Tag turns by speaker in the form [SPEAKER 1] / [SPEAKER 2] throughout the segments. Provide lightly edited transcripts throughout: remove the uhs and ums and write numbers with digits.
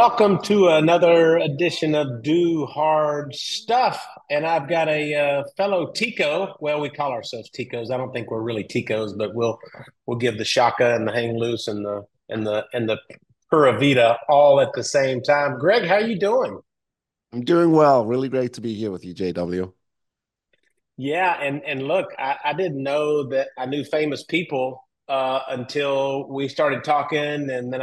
[SPEAKER 1] Welcome to another edition of Do Hard Stuff. And I've got a fellow Tico. Well, we call ourselves Ticos. I don't think we're really Ticos, but we'll give the Shaka and the Hang Loose and the Pura Vida all at the same time. Greg, how you doing?
[SPEAKER 2] I'm doing well. Really great to be here with you, JW.
[SPEAKER 1] Yeah, and look, I didn't know that I knew famous people until we started talking, and then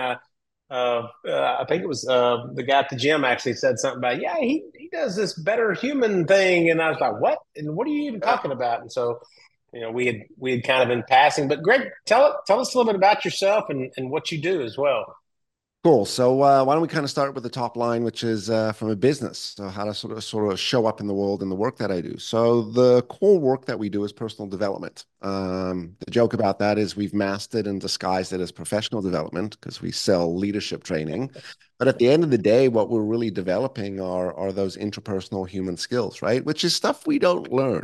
[SPEAKER 1] I think it was the guy at the gym actually said something about, yeah, he does this better human thing, and I was like, what? And what are you even talking about? And so, we had kind of been passing, but Greg, tell us a little bit about yourself and what you do as well.
[SPEAKER 2] Cool. So why don't we kind of start with the top line, which is from a business. So how to sort of show up in the world in the work that I do. So the core work that we do is personal development. The joke about that is we've masked it and disguised it as professional development because we sell leadership training. But at the end of the day, what we're really developing are those interpersonal human skills, right? Which is stuff we don't learn.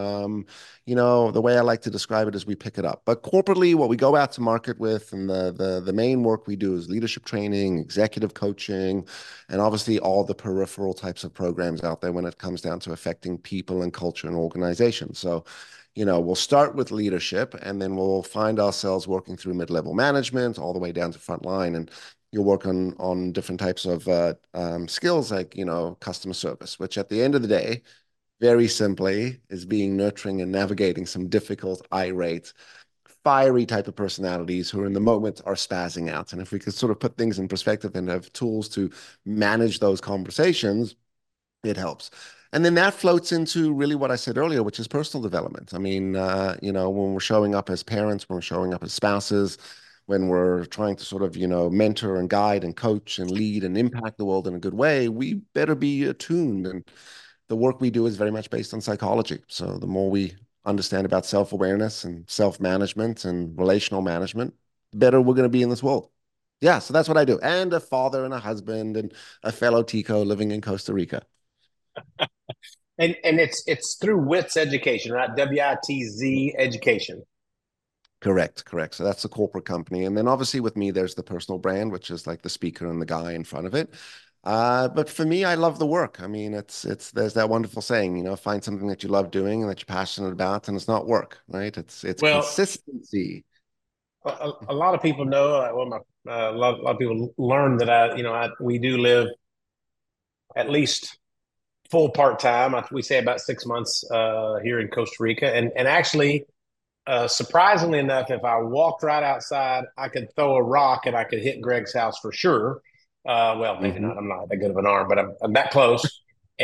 [SPEAKER 2] The way I like to describe it is we pick it up. But corporately, what we go out to market with and the main work we do is leadership training, executive coaching, and obviously all the peripheral types of programs out there when it comes down to affecting people and culture and organization. So, we'll start with leadership and then we'll find ourselves working through mid-level management all the way down to frontline. And you'll work on different types of skills like, customer service, which at the end of the day, very simply is being nurturing and navigating some difficult, irate, fiery type of personalities who in the moment are spazzing out. And if we could sort of put things in perspective and have tools to manage those conversations, it helps. And then that floats into really what I said earlier, which is personal development. I mean, when we're showing up as parents, when we're showing up as spouses, when we're trying to sort of, mentor and guide and coach and lead and impact the world in a good way, we better be attuned. And the work we do is very much based on psychology. So the more we understand about self-awareness and self-management and relational management, the better we're going to be in this world. Yeah, so that's what I do. And a father and a husband and a fellow Tico living in Costa Rica.
[SPEAKER 1] And it's through WITS education, right? WITZ education.
[SPEAKER 2] Correct, correct. So that's the corporate company. And then obviously with me, there's the personal brand, which is like the speaker and the guy in front of it. But for me, I love the work. I mean, there's that wonderful saying, find something that you love doing and that you're passionate about, and it's not work, right? It's
[SPEAKER 1] Well,
[SPEAKER 2] consistency.
[SPEAKER 1] a lot of people know. A lot of people learn that we do live at least full part time. We say about 6 months here in Costa Rica, and actually, surprisingly enough, if I walked right outside, I could throw a rock and I could hit Greg's house for sure. Well, maybe
[SPEAKER 2] Mhm.
[SPEAKER 1] not. I'm not that good of an arm, but I'm that close.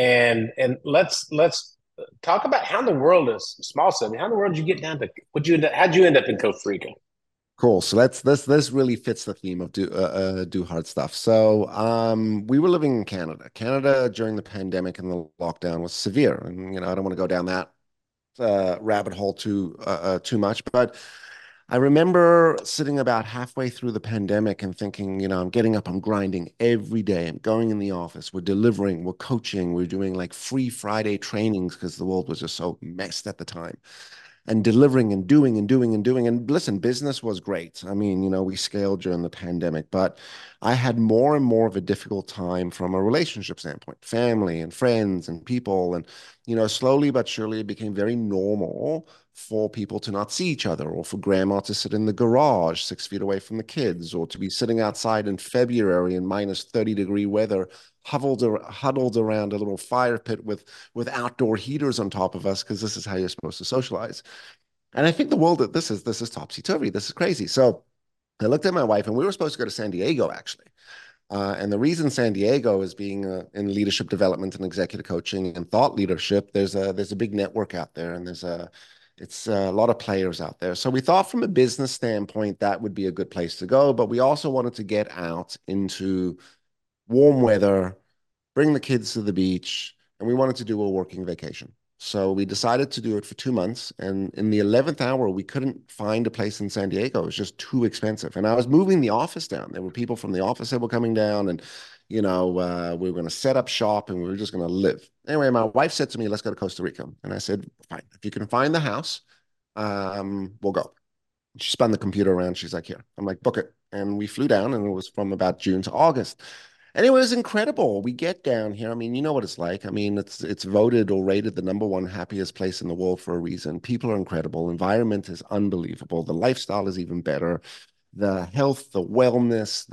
[SPEAKER 1] And let's talk about how in the world is small city. How in the world did you get down to? How'd you end up in Costa Rica?
[SPEAKER 2] Cool. So that's this really fits the theme of do hard stuff. So we were living in Canada. Canada during the pandemic and the lockdown was severe, and I don't want to go down that rabbit hole too much, but I remember sitting about halfway through the pandemic and thinking, I'm getting up, I'm grinding every day. I'm going in the office, we're delivering, we're coaching, we're doing like free Friday trainings because the world was just so messed at the time and delivering and doing and doing and doing. And listen, business was great. I mean, we scaled during the pandemic, but I had more and more of a difficult time from a relationship standpoint, family and friends and people. And, slowly but surely it became very normal for people to not see each other or for grandma to sit in the garage 6 feet away from the kids or to be sitting outside in February in minus 30-degree weather huddled around a little fire pit with outdoor heaters on top of us because this is how you're supposed to socialize. And I think the world that this is topsy turvy. This is crazy. So I looked at my wife, and we were supposed to go to San Diego actually. And the reason San Diego is being in leadership development and executive coaching and thought leadership, there's a big network out there, and it's a lot of players out there. So we thought from a business standpoint that would be a good place to go, but we also wanted to get out into warm weather, bring the kids to the beach, and we wanted to do a working vacation. So we decided to do it for 2 months. And in the 11th hour, we couldn't find a place in San Diego. It was just too expensive. And I was moving the office down. There were people from the office that were coming down, and, we were going to set up shop and we were just going to live. Anyway, my wife said to me, let's go to Costa Rica. And I said, fine, if you can find the house, we'll go. She spun the computer around. She's like, here. I'm like, book it. And we flew down, and it was from about June to August. And it was incredible. We get down here. I mean, you know what it's like. I mean, it's voted or rated the number one happiest place in the world for a reason. People are incredible. Environment is unbelievable. The lifestyle is even better. The health, the wellness,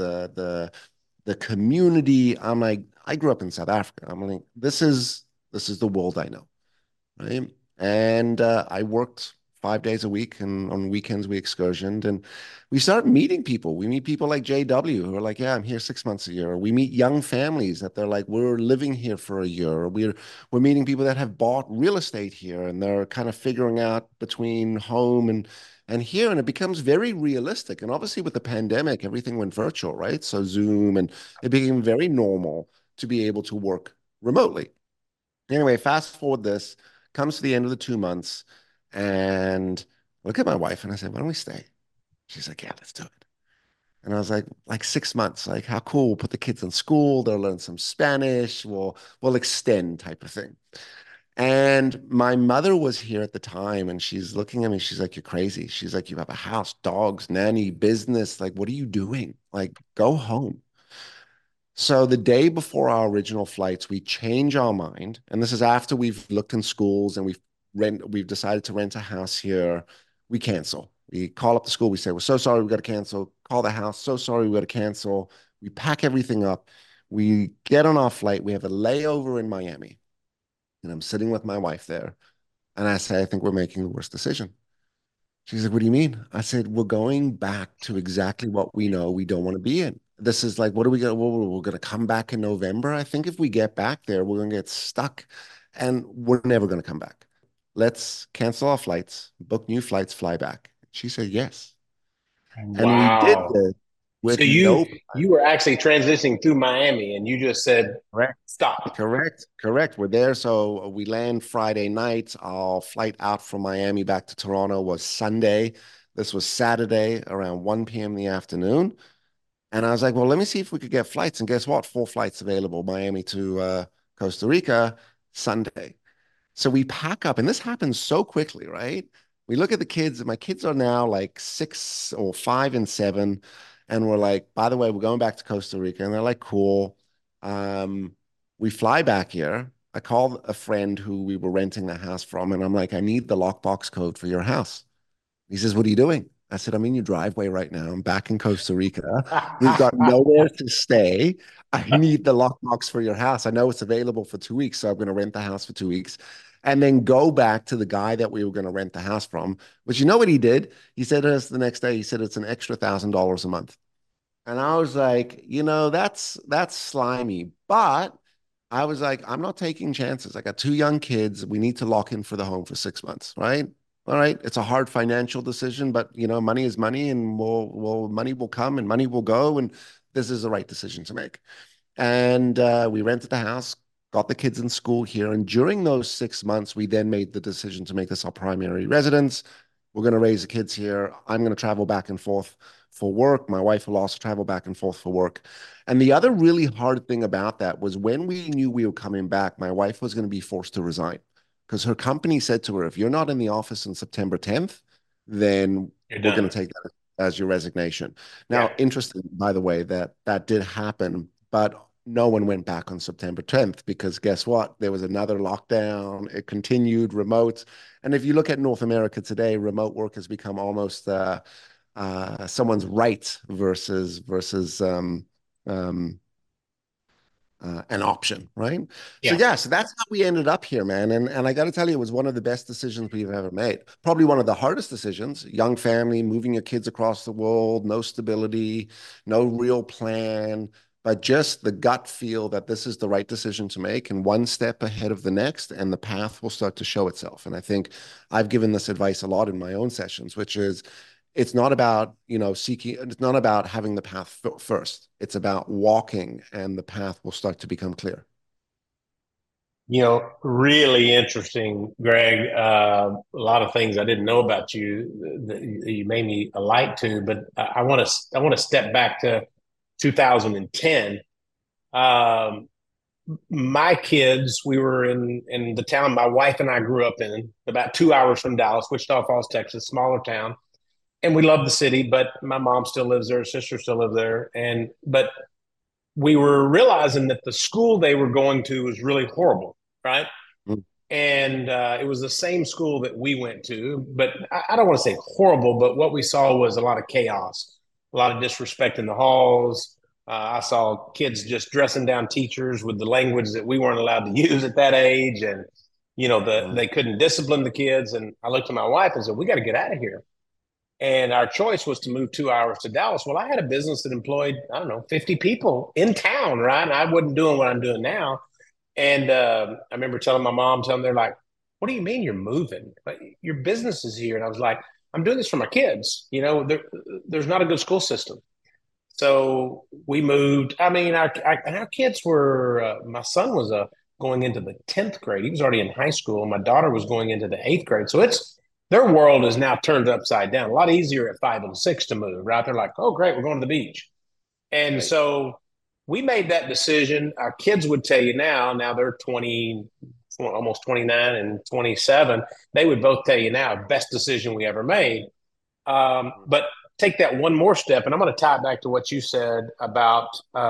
[SPEAKER 2] the community. I'm like, I grew up in South Africa. I'm like, this is the world I know, right? And I worked 5 days a week, and on weekends we excursioned, and we start meeting people. We meet people like JW who are like, "Yeah, I'm here 6 months a year." Or we meet young families that they're like, "We're living here for a year." Or we're meeting people that have bought real estate here, and they're kind of figuring out between home and here, and it becomes very realistic. And obviously, with the pandemic, everything went virtual, right? So Zoom, and it became very normal to be able to work remotely. Anyway, fast forward this, comes to the end of the 2 months, and I look at my wife and I said, "Why don't we stay?" She's like, "Yeah, let's do it." And I was like 6 months, like how cool. We'll put the kids in school, they'll learn some Spanish, we'll extend type of thing. And my mother was here at the time and she's looking at me, she's like, "You're crazy." She's like, "You have a house, dogs, nanny, business. Like, what are you doing? Like, go home." So the day before our original flights, we change our mind, and this is after we've looked in schools and we've decided to rent a house here. We cancel. We call up the school. We say, "We're so sorry, we got to cancel." Call the house. "So sorry, we got to cancel." We pack everything up. We get on our flight. We have a layover in Miami, and I'm sitting with my wife there, and I say, "I think we're making the worst decision." She's like, "What do you mean?" I said, "We're going back to exactly what we know we don't want to be in. This is like, what are we going to, we're going to come back in November. I think if we get back there, we're going to get stuck and we're never going to come back. Let's cancel our flights, book new flights, fly back." She said, yes. And we did
[SPEAKER 1] Wow.
[SPEAKER 2] this
[SPEAKER 1] So
[SPEAKER 2] with
[SPEAKER 1] you
[SPEAKER 2] no.
[SPEAKER 1] you were actually transitioning through Miami and you just said,
[SPEAKER 2] Correct.
[SPEAKER 1] stop.
[SPEAKER 2] Correct. We're there. So we land Friday night. Our flight out from Miami back to Toronto was Sunday. This was Saturday around 1 p.m. in the afternoon. And I was like, well, let me see if we could get flights. And guess what? Four flights available, Miami to Costa Rica, Sunday. So we pack up, and this happens so quickly, right? We look at the kids, and my kids are now like 6 or 5 and 7. And we're like, by the way, we're going back to Costa Rica. And they're like, cool. Um, we fly back here. I call a friend who we were renting the house from, and I'm like, "I need the lockbox code for your house." He says, "What are you doing?" I said, "I'm in your driveway right now. I'm back in Costa Rica. We've got nowhere to stay. I need the lockbox for your house. I know it's available for 2 weeks, so I'm going to rent the house for 2 weeks and then go back to the guy that we were going to rent the house from." But you know what he did? He said to us the next day, he said, "It's an extra $1,000 a month." And I was like, that's slimy. But I was like, I'm not taking chances. I got two young kids. We need to lock in for the home for 6 months, right? All right. It's a hard financial decision, but money is money, and money will come and money will go. And this is the right decision to make. And we rented the house, got the kids in school here. And during those 6 months, we then made the decision to make this our primary residence. We're going to raise the kids here. I'm going to travel back and forth for work. My wife will also travel back and forth for work. And the other really hard thing about that was when we knew we were coming back, my wife was going to be forced to resign because her company said to her, "If you're not in the office on September 10th, then
[SPEAKER 1] You're
[SPEAKER 2] we're going
[SPEAKER 1] done.
[SPEAKER 2] to take that as your resignation."
[SPEAKER 1] Yeah.
[SPEAKER 2] Now, interesting, by the way, that that did happen, but no one went back on September 10th because guess what? There was another lockdown. It continued remote. And if you look at North America today, remote work has become almost someone's right um, versus an option, right? So
[SPEAKER 1] Yeah.
[SPEAKER 2] yeah, so that's how we ended up here, man. And I got to tell you, it was one of the best decisions we've ever made. Probably one of the hardest decisions. Young family, moving your kids across the world, no stability, no real plan, but just the gut feel that this is the right decision to make, and one step ahead of the next, and the path will start to show itself. And I think I've given this advice a lot in my own sessions, which is it's not about seeking, it's not about having the path first. It's about walking, and the path will start to become clear.
[SPEAKER 1] Really interesting, Greg. A lot of things I didn't know about you that you made me alight to, but I want to step back to 2010. Um, my kids, we were in the town my wife and I grew up in, about 2 hours from Dallas, Wichita Falls, Texas, smaller town, and we love the city. But my mom still lives there, her sister still lives there, and but we were realizing that the school they were going to was really horrible, right?
[SPEAKER 2] Mm.
[SPEAKER 1] And it was the same school that we went to, but I don't want to say horrible, but what we saw was a lot of chaos, a lot of disrespect in the halls. I saw kids just dressing down teachers with the language that we weren't allowed to use at that age, and
[SPEAKER 2] Mm.
[SPEAKER 1] they couldn't discipline the kids. And I looked at my wife and said, "We got to get out of here." And our choice was to move 2 hours to Dallas. Well, I had a business that employed, I don't know, 50 people in town, right? And I wasn't doing what I'm doing now. And I remember telling they're like, "What do you mean you're moving? Like, your business is here." And I was like, "I'm doing this for my kids. There's not a good school system." So we moved. I mean, our kids were, my son was going into the 10th grade. He was already in high school. My daughter was going into the 8th grade. So their world is now turned upside down. A lot easier at 5 and 6 to move, right? They're like, "Oh, great, we're going to the beach." And
[SPEAKER 2] Right.
[SPEAKER 1] so we made that decision. Our kids would tell you now they're 20, almost 29 and 27. They would both tell you now, best decision we ever made. But take that one more step, and I'm going to tie it back to what you said about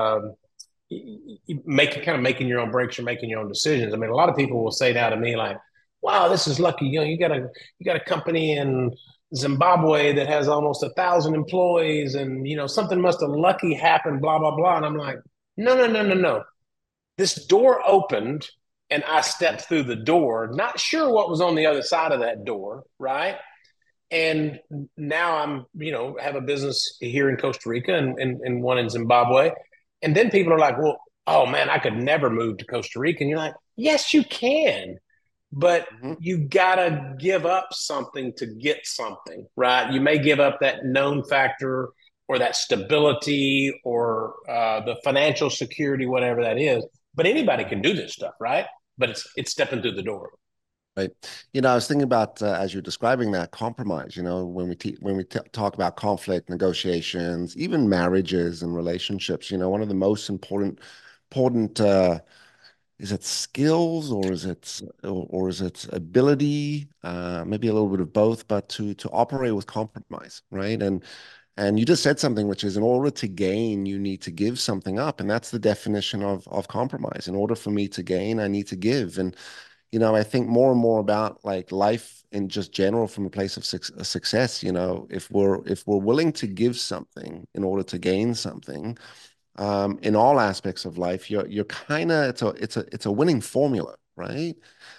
[SPEAKER 1] making your own breaks or making your own decisions. I mean, a lot of people will say now to me like, "Wow, this is lucky. You got a company in Zimbabwe that has almost 1,000 employees, and something must have lucky happened. Blah blah blah." And I'm like, "No, no, no, no, no. This door opened, and I stepped through the door, not sure what was on the other side of that door, right?" And now have a business here in Costa Rica and one in Zimbabwe. And then people are like, "Well, oh man, I could never move to Costa Rica." And you're like, "Yes, you can, but
[SPEAKER 2] Mhm.
[SPEAKER 1] you gotta give up something to get something, right? You may give up that known factor or that stability or the financial security, whatever that is. But anybody can do this stuff, right? But it's stepping through the door."
[SPEAKER 2] Right. I was thinking about as you're describing that compromise, when we talk about conflict, negotiations, even marriages and relationships, one of the most important is it skills or is it ability, maybe a little bit of both, but to operate with compromise, right? And you just said something, which is in order to gain, you need to give something up, and that's the definition of compromise. In order for me to gain, I need to give, and I think more and more about like life in just general from a place of success. If we're willing to give something in order to gain something, in all aspects of life, you're kind of it's a winning formula, right?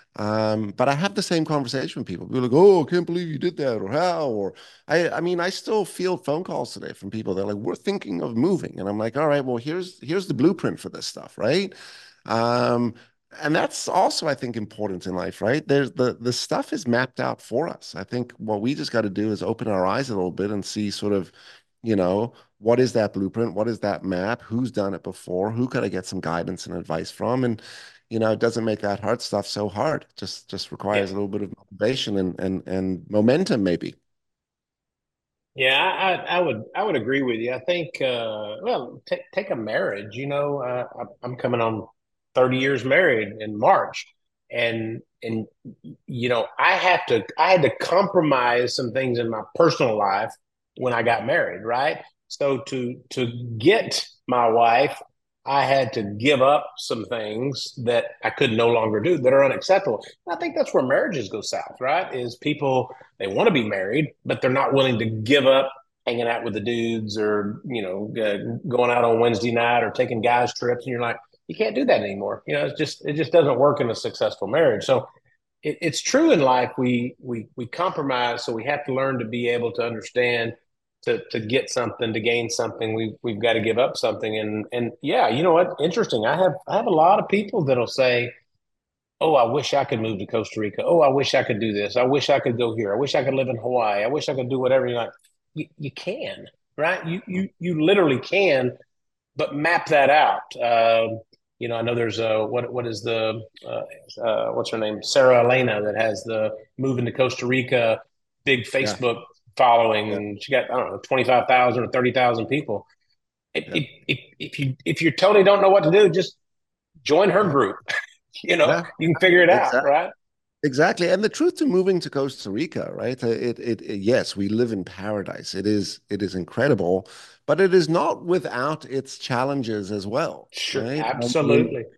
[SPEAKER 2] But I have the same conversation with people. People are like, "Oh, I can't believe you did that," or "How?" Or I mean, I still field phone calls today from people. They're like, "We're thinking of moving," and I'm like, "All right, well, here's the blueprint for this stuff, right?" Um, and that's also, I think, important in life, right? There's the stuff is mapped out for us. I think what we just got to do is open our eyes a little bit and see sort of, what is that blueprint? What is that map? Who's done it before? Who could I get some guidance and advice from? And it doesn't make that hard stuff so hard. Just
[SPEAKER 1] Yeah.
[SPEAKER 2] requires a little bit of motivation and momentum, maybe.
[SPEAKER 1] Yeah, I would agree with you. I think well, take a marriage. I'm coming on 30 years married in March, and I had to compromise some things in my personal life when I got married, right? So to get my wife, I had to give up some things that I could no longer do that are unacceptable. And I think that's where marriages go south, right? Is people, they want to be married, but they're not willing to give up hanging out with the dudes or going out on Wednesday night or taking guys trips. And you're like, you can't do that anymore. It just doesn't work in a successful marriage. So it's true in life. We compromise, so we have to learn to be able to understand, to get something, to gain something. We've got to give up something. And yeah, you know what? Interesting. I have a lot of people that'll say, "Oh, I wish I could move to Costa Rica. Oh, I wish I could do this. I wish I could go here. I wish I could live in Hawaii. I wish I could do whatever." You're like, you can, right? You literally can, but map that out. I know there's what is the what's her name, Sarah Elena, that has the moving to Costa Rica big
[SPEAKER 2] Yeah,
[SPEAKER 1] Facebook following,
[SPEAKER 2] yeah,
[SPEAKER 1] and she got, I don't know, 25,000 or 30,000 people.
[SPEAKER 2] yeah,
[SPEAKER 1] If you totally don't know what to do, just join her
[SPEAKER 2] yeah,
[SPEAKER 1] group.
[SPEAKER 2] yeah.
[SPEAKER 1] You can figure it out,
[SPEAKER 2] Exactly.
[SPEAKER 1] right?
[SPEAKER 2] Exactly. And the truth to moving to Costa Rica, right? Yes, we live in paradise. It is incredible, but it is not without its challenges as well,
[SPEAKER 1] Sure,
[SPEAKER 2] right? I mean,
[SPEAKER 1] absolutely.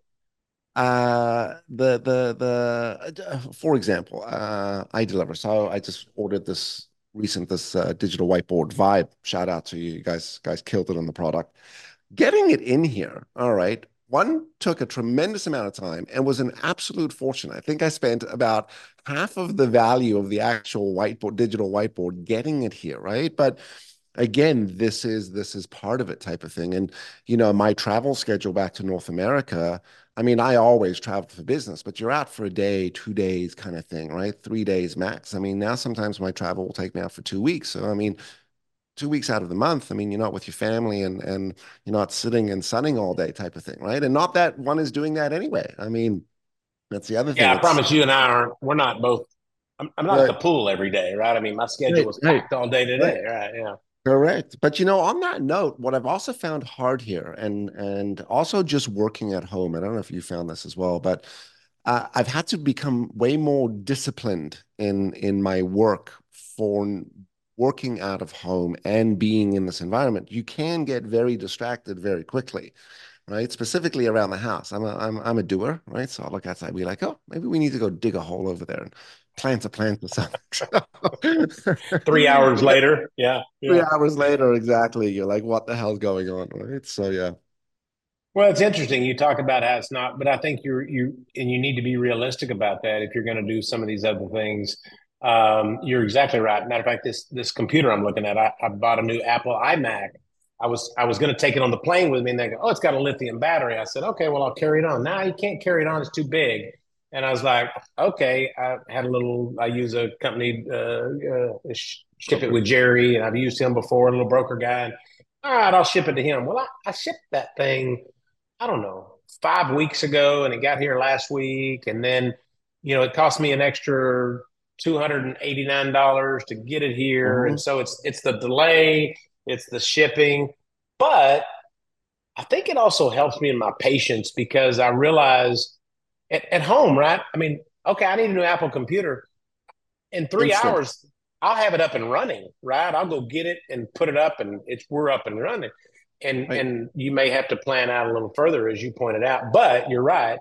[SPEAKER 2] for example, I deliver. So I just ordered this digital whiteboard Vibe. Shout out to you. You guys killed it on the product. Getting it in here, all right. One took a tremendous amount of time and was an absolute fortune. I think I spent about half of the value of the actual whiteboard, digital whiteboard, getting it here, right? But again, this is part of it type of thing. And my travel schedule back to North America, I mean, I always travel for business, but you're out for a day, 2 days kind of thing, right? 3 days max. I mean, now sometimes my travel will take me out for 2 weeks. So I mean, 2 weeks out of the month, I mean, you're not with your family and you're not sitting and sunning all day type of thing, right? And not that one is doing that anyway. I mean, that's the other
[SPEAKER 1] Yeah,
[SPEAKER 2] thing.
[SPEAKER 1] I
[SPEAKER 2] It's
[SPEAKER 1] promise you and I aren't. We're not both. I'm not at
[SPEAKER 2] right,
[SPEAKER 1] the pool every day, right? I mean, my schedule
[SPEAKER 2] right,
[SPEAKER 1] was
[SPEAKER 2] right,
[SPEAKER 1] packed all day
[SPEAKER 2] right.
[SPEAKER 1] today, right? Yeah.
[SPEAKER 2] Correct. But on that note, what I've also found hard here and also just working at home, I don't know if you found this as well, but I've had to become way more disciplined in my work for working out of home and being in this environment. You can get very distracted very quickly, right? Specifically around the house. I'm a doer, right? So I'll look outside, be like, oh, maybe we need to go dig a hole over there and plant a plant or something.
[SPEAKER 1] 3 hours later, yeah,
[SPEAKER 2] Three
[SPEAKER 1] yeah.
[SPEAKER 2] hours later, exactly. You're like, what the hell's going on, right? So yeah.
[SPEAKER 1] Well, it's interesting. You talk about how it's not, but I think you need to be realistic about that if you're going to do some of these other things. You're exactly right. Matter of fact, this computer I'm looking at, I bought a new Apple iMac. I was going to take it on the plane with me, and they go, "Oh, it's got a lithium battery." I said, "Okay, well, I'll carry it on." Now you can't carry it on; it's too big. And I was like, "Okay." I had a little. I use a company, ship it
[SPEAKER 2] Broker.
[SPEAKER 1] with Jerry, and I've used him before, a little broker guy. And, all right, I'll ship it to him. Well, I shipped that thing, I don't know, 5 weeks ago, and it got here last week. And then, it cost me an extra $289 to get it here.
[SPEAKER 2] Hmm.
[SPEAKER 1] And so it's the delay, it's the shipping. But I think it also helps me in my patience because I realize at home, right? I mean, okay, I need a new Apple computer. In three
[SPEAKER 2] Instant.
[SPEAKER 1] hours, I'll have it up and running, right? I'll go get it and put it up, and we're up and running. And
[SPEAKER 2] Right.
[SPEAKER 1] you may have to plan out a little further, as you pointed out. But you're right.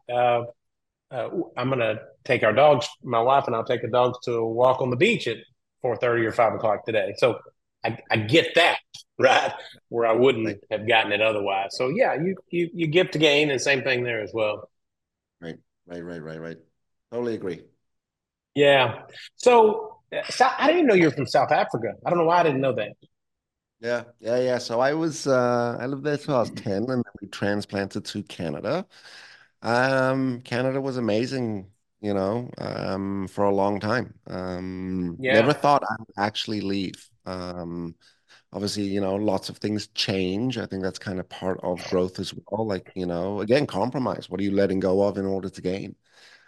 [SPEAKER 1] I'm gonna take our dogs. My wife and I'll take the dogs to a walk on the beach at 4:30 or 5 o'clock today. So I get that, right, where I
[SPEAKER 2] Right.
[SPEAKER 1] wouldn't have gotten it otherwise. So yeah, you give to gain, and same thing there as well.
[SPEAKER 2] Right. Right. Right. Right. Right. Totally agree.
[SPEAKER 1] Yeah. So, I didn't know you were from South Africa. I don't know why I didn't know that.
[SPEAKER 2] Yeah. Yeah. Yeah. So I lived there till I was 10 and then we transplanted to Canada. Canada was amazing, for a long time. Never
[SPEAKER 1] Yeah.
[SPEAKER 2] thought I'd actually leave. Obviously, lots of things change. I think that's kind of part of growth as well. Like, again, compromise. What are you letting go of in order to gain?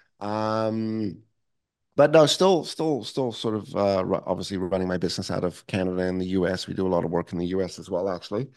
[SPEAKER 2] Um, but no, still sort of obviously running my business out of Canada and the US. We do a lot of work in the US as well, actually.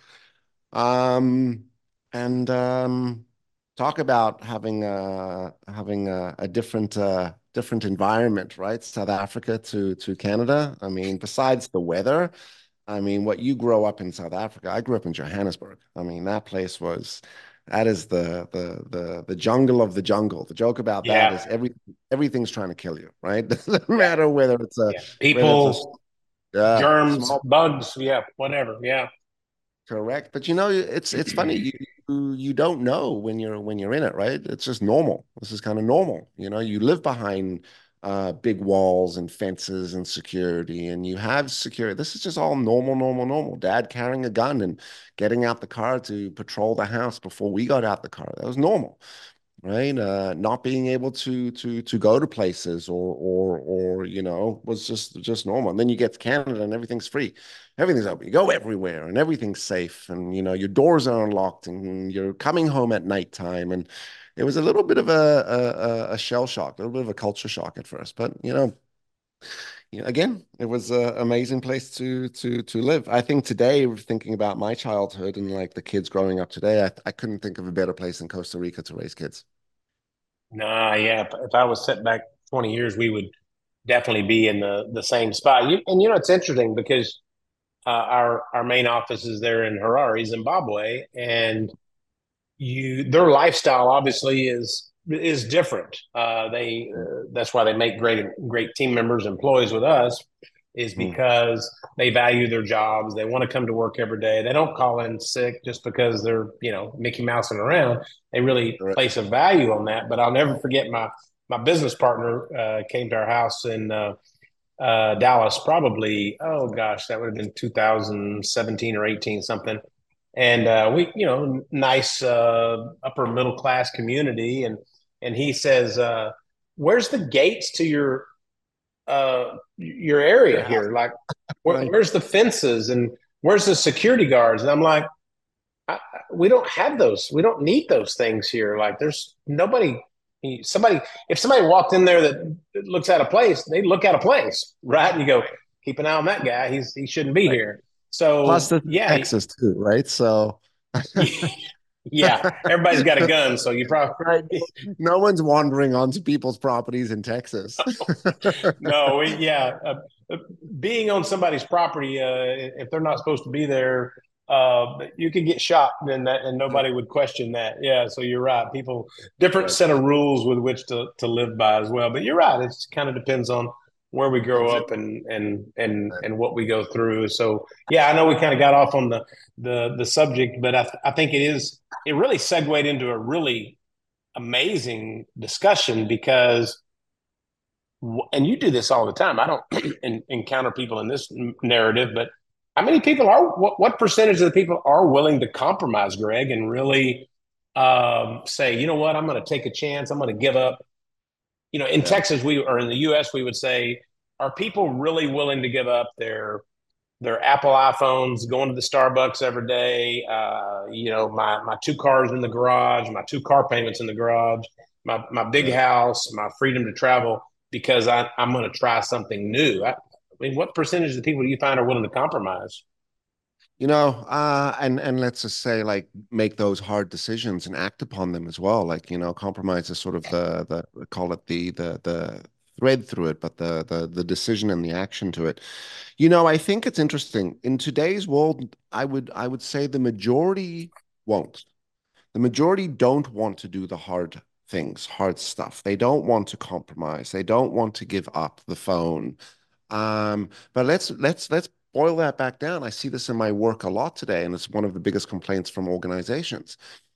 [SPEAKER 2] Um, and talk about having a different environment, right? South Africa to Canada. I mean, besides the weather, I mean, what you grow up in South Africa, I grew up in Johannesburg. I mean, that is the jungle of the jungle. The joke about that
[SPEAKER 1] Yeah.
[SPEAKER 2] is everything's trying to kill you, right? Doesn't
[SPEAKER 1] Yeah.
[SPEAKER 2] matter whether it's a
[SPEAKER 1] Yeah.
[SPEAKER 2] whether it's a
[SPEAKER 1] People,
[SPEAKER 2] yeah,
[SPEAKER 1] germs,
[SPEAKER 2] small.
[SPEAKER 1] bugs. Yeah. Whatever. Yeah.
[SPEAKER 2] Correct. But it's funny. You don't know when you're in it, right? It's just normal. This is kind of normal. You live behind big walls and fences and security, and you have security. This is just all normal, normal, normal. Dad carrying a gun and getting out the car to patrol the house before we got out the car. That was normal, right? Not being able to go to places or was just normal. And then you get to Canada and everything's free, everything's open. You go everywhere and everything's safe, and your doors are unlocked, and you're coming home at nighttime. And it was a little bit of a shell shock, a little bit of a culture shock at first, but again, it was an amazing place to live. I think today, thinking about my childhood and like the kids growing up today, I couldn't think of a better place than Costa Rica to raise kids.
[SPEAKER 1] Nah. Yeah. If I was sitting back 20 years, we would definitely be in the same spot. And it's interesting because our main office is there in Harare, Zimbabwe, and their lifestyle obviously is different. They That's why they make great team members, employees with us, is
[SPEAKER 2] Mm,
[SPEAKER 1] because they value their jobs. They want to come to work every day. They don't call in sick just because they're Mickey Mousing around. They really
[SPEAKER 2] correct.
[SPEAKER 1] place a value on that. But I'll never forget my business partner came to our house in Dallas, probably, oh gosh, that would have been 2017 or 18 something. And we, nice upper middle class community. And he says, where's the gates to your area
[SPEAKER 2] Your house,
[SPEAKER 1] here? Like,
[SPEAKER 2] right?
[SPEAKER 1] where's the fences and where's the security guards? And I'm like, we don't have those. We don't need those things here. Like, there's nobody. Somebody, if somebody walked in there that looks at a place, they look at a place, right? And you go, keep an eye on that guy. He shouldn't be
[SPEAKER 2] Right.
[SPEAKER 1] here.
[SPEAKER 2] Plus,
[SPEAKER 1] So
[SPEAKER 2] this is
[SPEAKER 1] yeah,
[SPEAKER 2] Texas too, right? So,
[SPEAKER 1] yeah. Everybody's got a gun, so you probably
[SPEAKER 2] right. No one's wandering onto people's properties in Texas.
[SPEAKER 1] no. Yeah. Being on somebody's property, if they're not supposed to be there, you could get shot, and nobody would question that. Yeah, so you're right. People different
[SPEAKER 2] Right.
[SPEAKER 1] set of rules with which to live by as well. But you're right. It kind of depends on where we grow
[SPEAKER 2] That's it.
[SPEAKER 1] up and what we go through. So yeah, I know we kind of got off on the subject, but I think it really segued into a really amazing discussion because and you do this all the time. I don't encounter people in this narrative, but how many people what percentage of the people are willing to compromise, Greg, and really say, you know what, I'm going to take a chance. I'm going to give up. In
[SPEAKER 2] Yeah.
[SPEAKER 1] Texas, or in the U.S., we would say, are people really willing to give up their Apple iPhones, going to the Starbucks every day? My two cars in the garage, my two car payments in the garage, my big
[SPEAKER 2] Yeah.
[SPEAKER 1] house, my freedom to travel because I'm going to try something new. I mean, what percentage of the people do you find are willing to compromise?
[SPEAKER 2] And let's just say like make those hard decisions and act upon them as well. Like, compromise is sort of the call it the thread through it, but the decision and the action to it. I think it's interesting. In today's world, I would say the majority won't. The majority don't want to do the hard things, hard stuff. They don't want to compromise. They don't want to give up the phone. But let's boil that back down. I see this in my work a lot today, and it's one of the biggest complaints from organizations.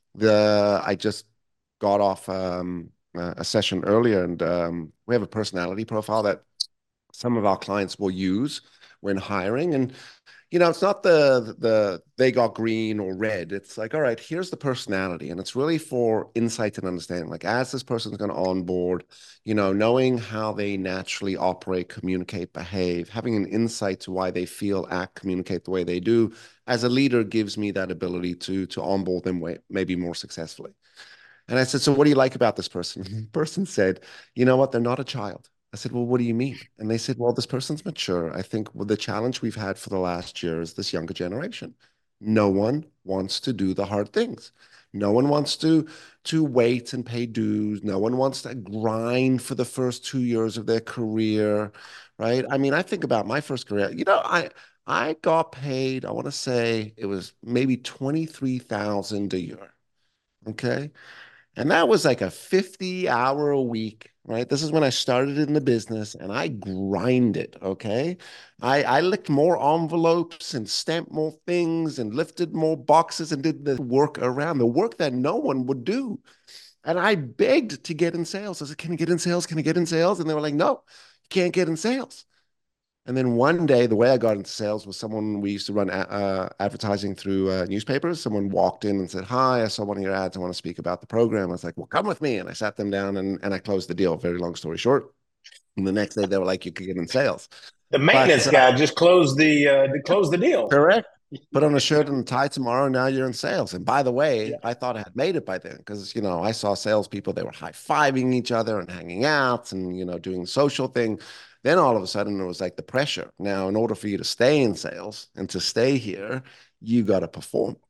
[SPEAKER 2] I just got off a session earlier, and we have a personality profile that some of our clients will use when hiring. And it's not the they got green or red. It's like, all right, here's the personality, and it's really for insight and understanding. Like, as this person's going to onboard, knowing how they naturally operate, communicate, behave, having an insight to why they feel, act, communicate the way they do, as a leader, gives me that ability to onboard them maybe more successfully. And I said, so what do you like about this person? The person said, you know what? They're not a child. I said, well, what do you mean? And they said, well, this person's mature. I think the challenge we've had for the last year is this younger generation. No one wants to do the hard things. No one wants to wait and pay dues. No one wants to grind for the first 2 years of their career, right? I mean, I think about my first career. I got paid, I want to say it was maybe 23,000 a year. Okay. And that was like a 50-hour a week, right? This is when I started in the business and I grinded, okay? I licked more envelopes and stamped more things and lifted more boxes and did the work around the work that no one would do. And I begged to get in sales. I said, can I get in sales? Can I get in sales? And they were like, no, you can't get in sales. And then one day, the way I got into sales was someone we used to run advertising through newspapers. Someone walked in and said, hi, I saw one of your ads. I want to speak about the program. I was like, well, come with me. And I sat them down and I closed the deal. Very long story short. And the next day, they were like, you could get in sales.
[SPEAKER 1] The
[SPEAKER 2] But
[SPEAKER 1] maintenance guy just closed the deal.
[SPEAKER 2] correct. Put on a shirt and a tie tomorrow. Now you're in sales. And by the way,
[SPEAKER 1] Yeah.
[SPEAKER 2] I thought I had made it by then because, I saw salespeople, they were high-fiving each other and hanging out and, doing the social thing. Then all of a sudden it was like the pressure. Now, in order for you to stay in sales and to stay here, you got to perform.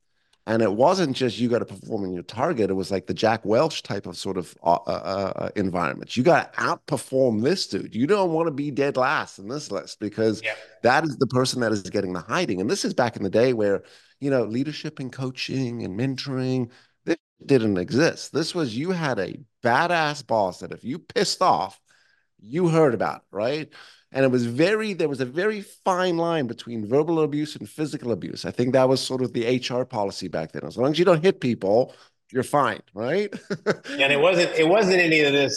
[SPEAKER 2] And it wasn't just you got to perform in your target. It was like the Jack Welch type of sort of environment. You got to outperform this dude. You don't want to be dead last in this list because
[SPEAKER 1] Yeah.
[SPEAKER 2] that is the person that is getting the hiding. And this is back in the day where, leadership and coaching and mentoring, this didn't exist. This was you had a badass boss that if you pissed off, you heard about it, right? And there was a very fine line between verbal abuse and physical abuse. I think that was sort of the HR policy back then. As long as you don't hit people, you're fine, right?
[SPEAKER 1] And it wasn't any of this.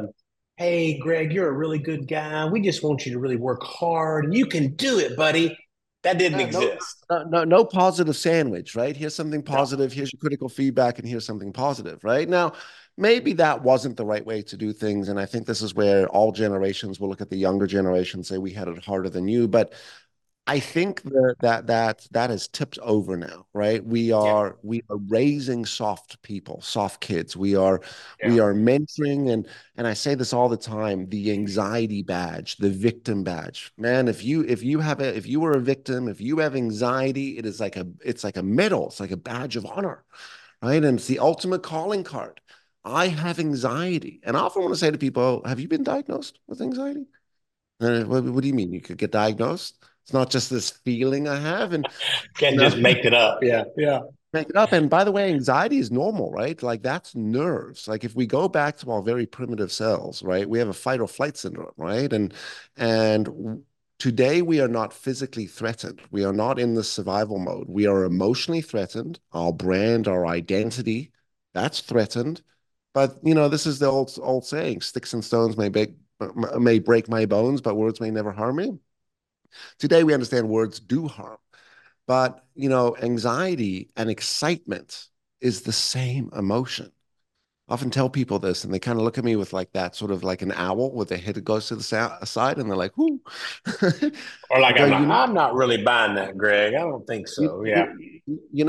[SPEAKER 1] Hey, Greg, you're a really good guy. We just want you to really work hard, and you can do it, buddy. That didn't
[SPEAKER 2] No,
[SPEAKER 1] exist.
[SPEAKER 2] no positive sandwich, right? Here's something
[SPEAKER 1] No.
[SPEAKER 2] positive. Here's your critical feedback, and here's something positive, right? Now, maybe that wasn't the right way to do things, and I think this is where all generations will look at the younger generation and say we had it harder than you. But I think that has tipped over now, right?
[SPEAKER 1] Yeah.
[SPEAKER 2] We are raising soft people, soft kids. We
[SPEAKER 1] Yeah.
[SPEAKER 2] are mentoring, and I say this all the time, the anxiety badge, the victim badge. Man, if you were a victim, if you have anxiety, it's like a medal, it's like a badge of honor, right? And it's the ultimate calling card. I have anxiety. And I often want to say to people, have you been diagnosed with anxiety? What do you mean? You could get diagnosed? It's not just this feeling I have, and
[SPEAKER 1] Can't
[SPEAKER 2] you know,
[SPEAKER 1] just make it up. Yeah. Yeah.
[SPEAKER 2] make it up. And by the way, anxiety is normal, right? Like that's nerves. Like if we go back to our very primitive cells, right? We have a fight or flight syndrome, right? And today we are not physically threatened. We are not in the survival mode. We are emotionally threatened. Our brand, our identity, that's threatened. But this is the old saying: sticks and stones may break my bones, but words may never harm me. Today we understand words do harm. But, anxiety and excitement is the same emotion. I often tell people this, and they kind of look at me with like that sort of like an owl with their head goes to the side, and they're like, "Whoo!"
[SPEAKER 1] Or
[SPEAKER 2] I
[SPEAKER 1] like
[SPEAKER 2] go,
[SPEAKER 1] I'm not really buying that, Greg. I don't think
[SPEAKER 2] you,
[SPEAKER 1] so. Yeah.
[SPEAKER 2] you,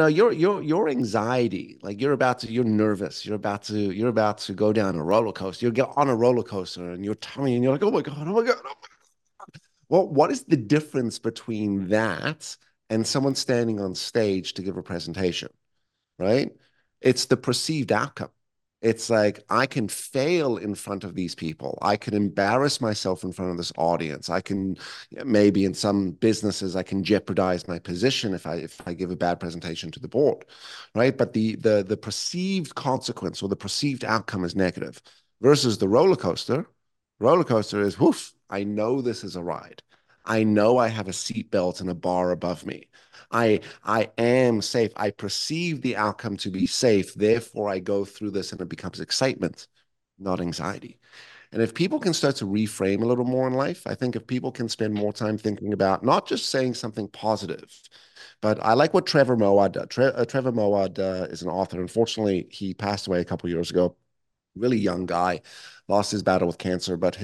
[SPEAKER 2] your anxiety, like you're nervous, you're about to go down a roller coaster. You get on a roller coaster, and you're tummy, and you're like, "Oh my God, oh my God, oh my." Well, what is the difference between that and someone standing on stage to give a presentation, right? It's the perceived outcome. It's like I can fail in front of these people. I can embarrass myself in front of this audience. I can maybe in some businesses I can jeopardize my position if I give a bad presentation to the board, right? But the perceived consequence or the perceived outcome is negative versus the roller coaster. Roller coaster is whoof. I know this is a ride. I know I have a seatbelt and a bar above me. I am safe. I perceive the outcome to be safe. Therefore, I go through this and it becomes excitement, not anxiety. And if people can start to reframe a little more in life, I think if people can spend more time thinking about not just saying something positive, but I like what Trevor Moawad does. Trevor Moawad is an author. Unfortunately, he passed away a couple years ago. Really young guy, lost his battle with cancer, but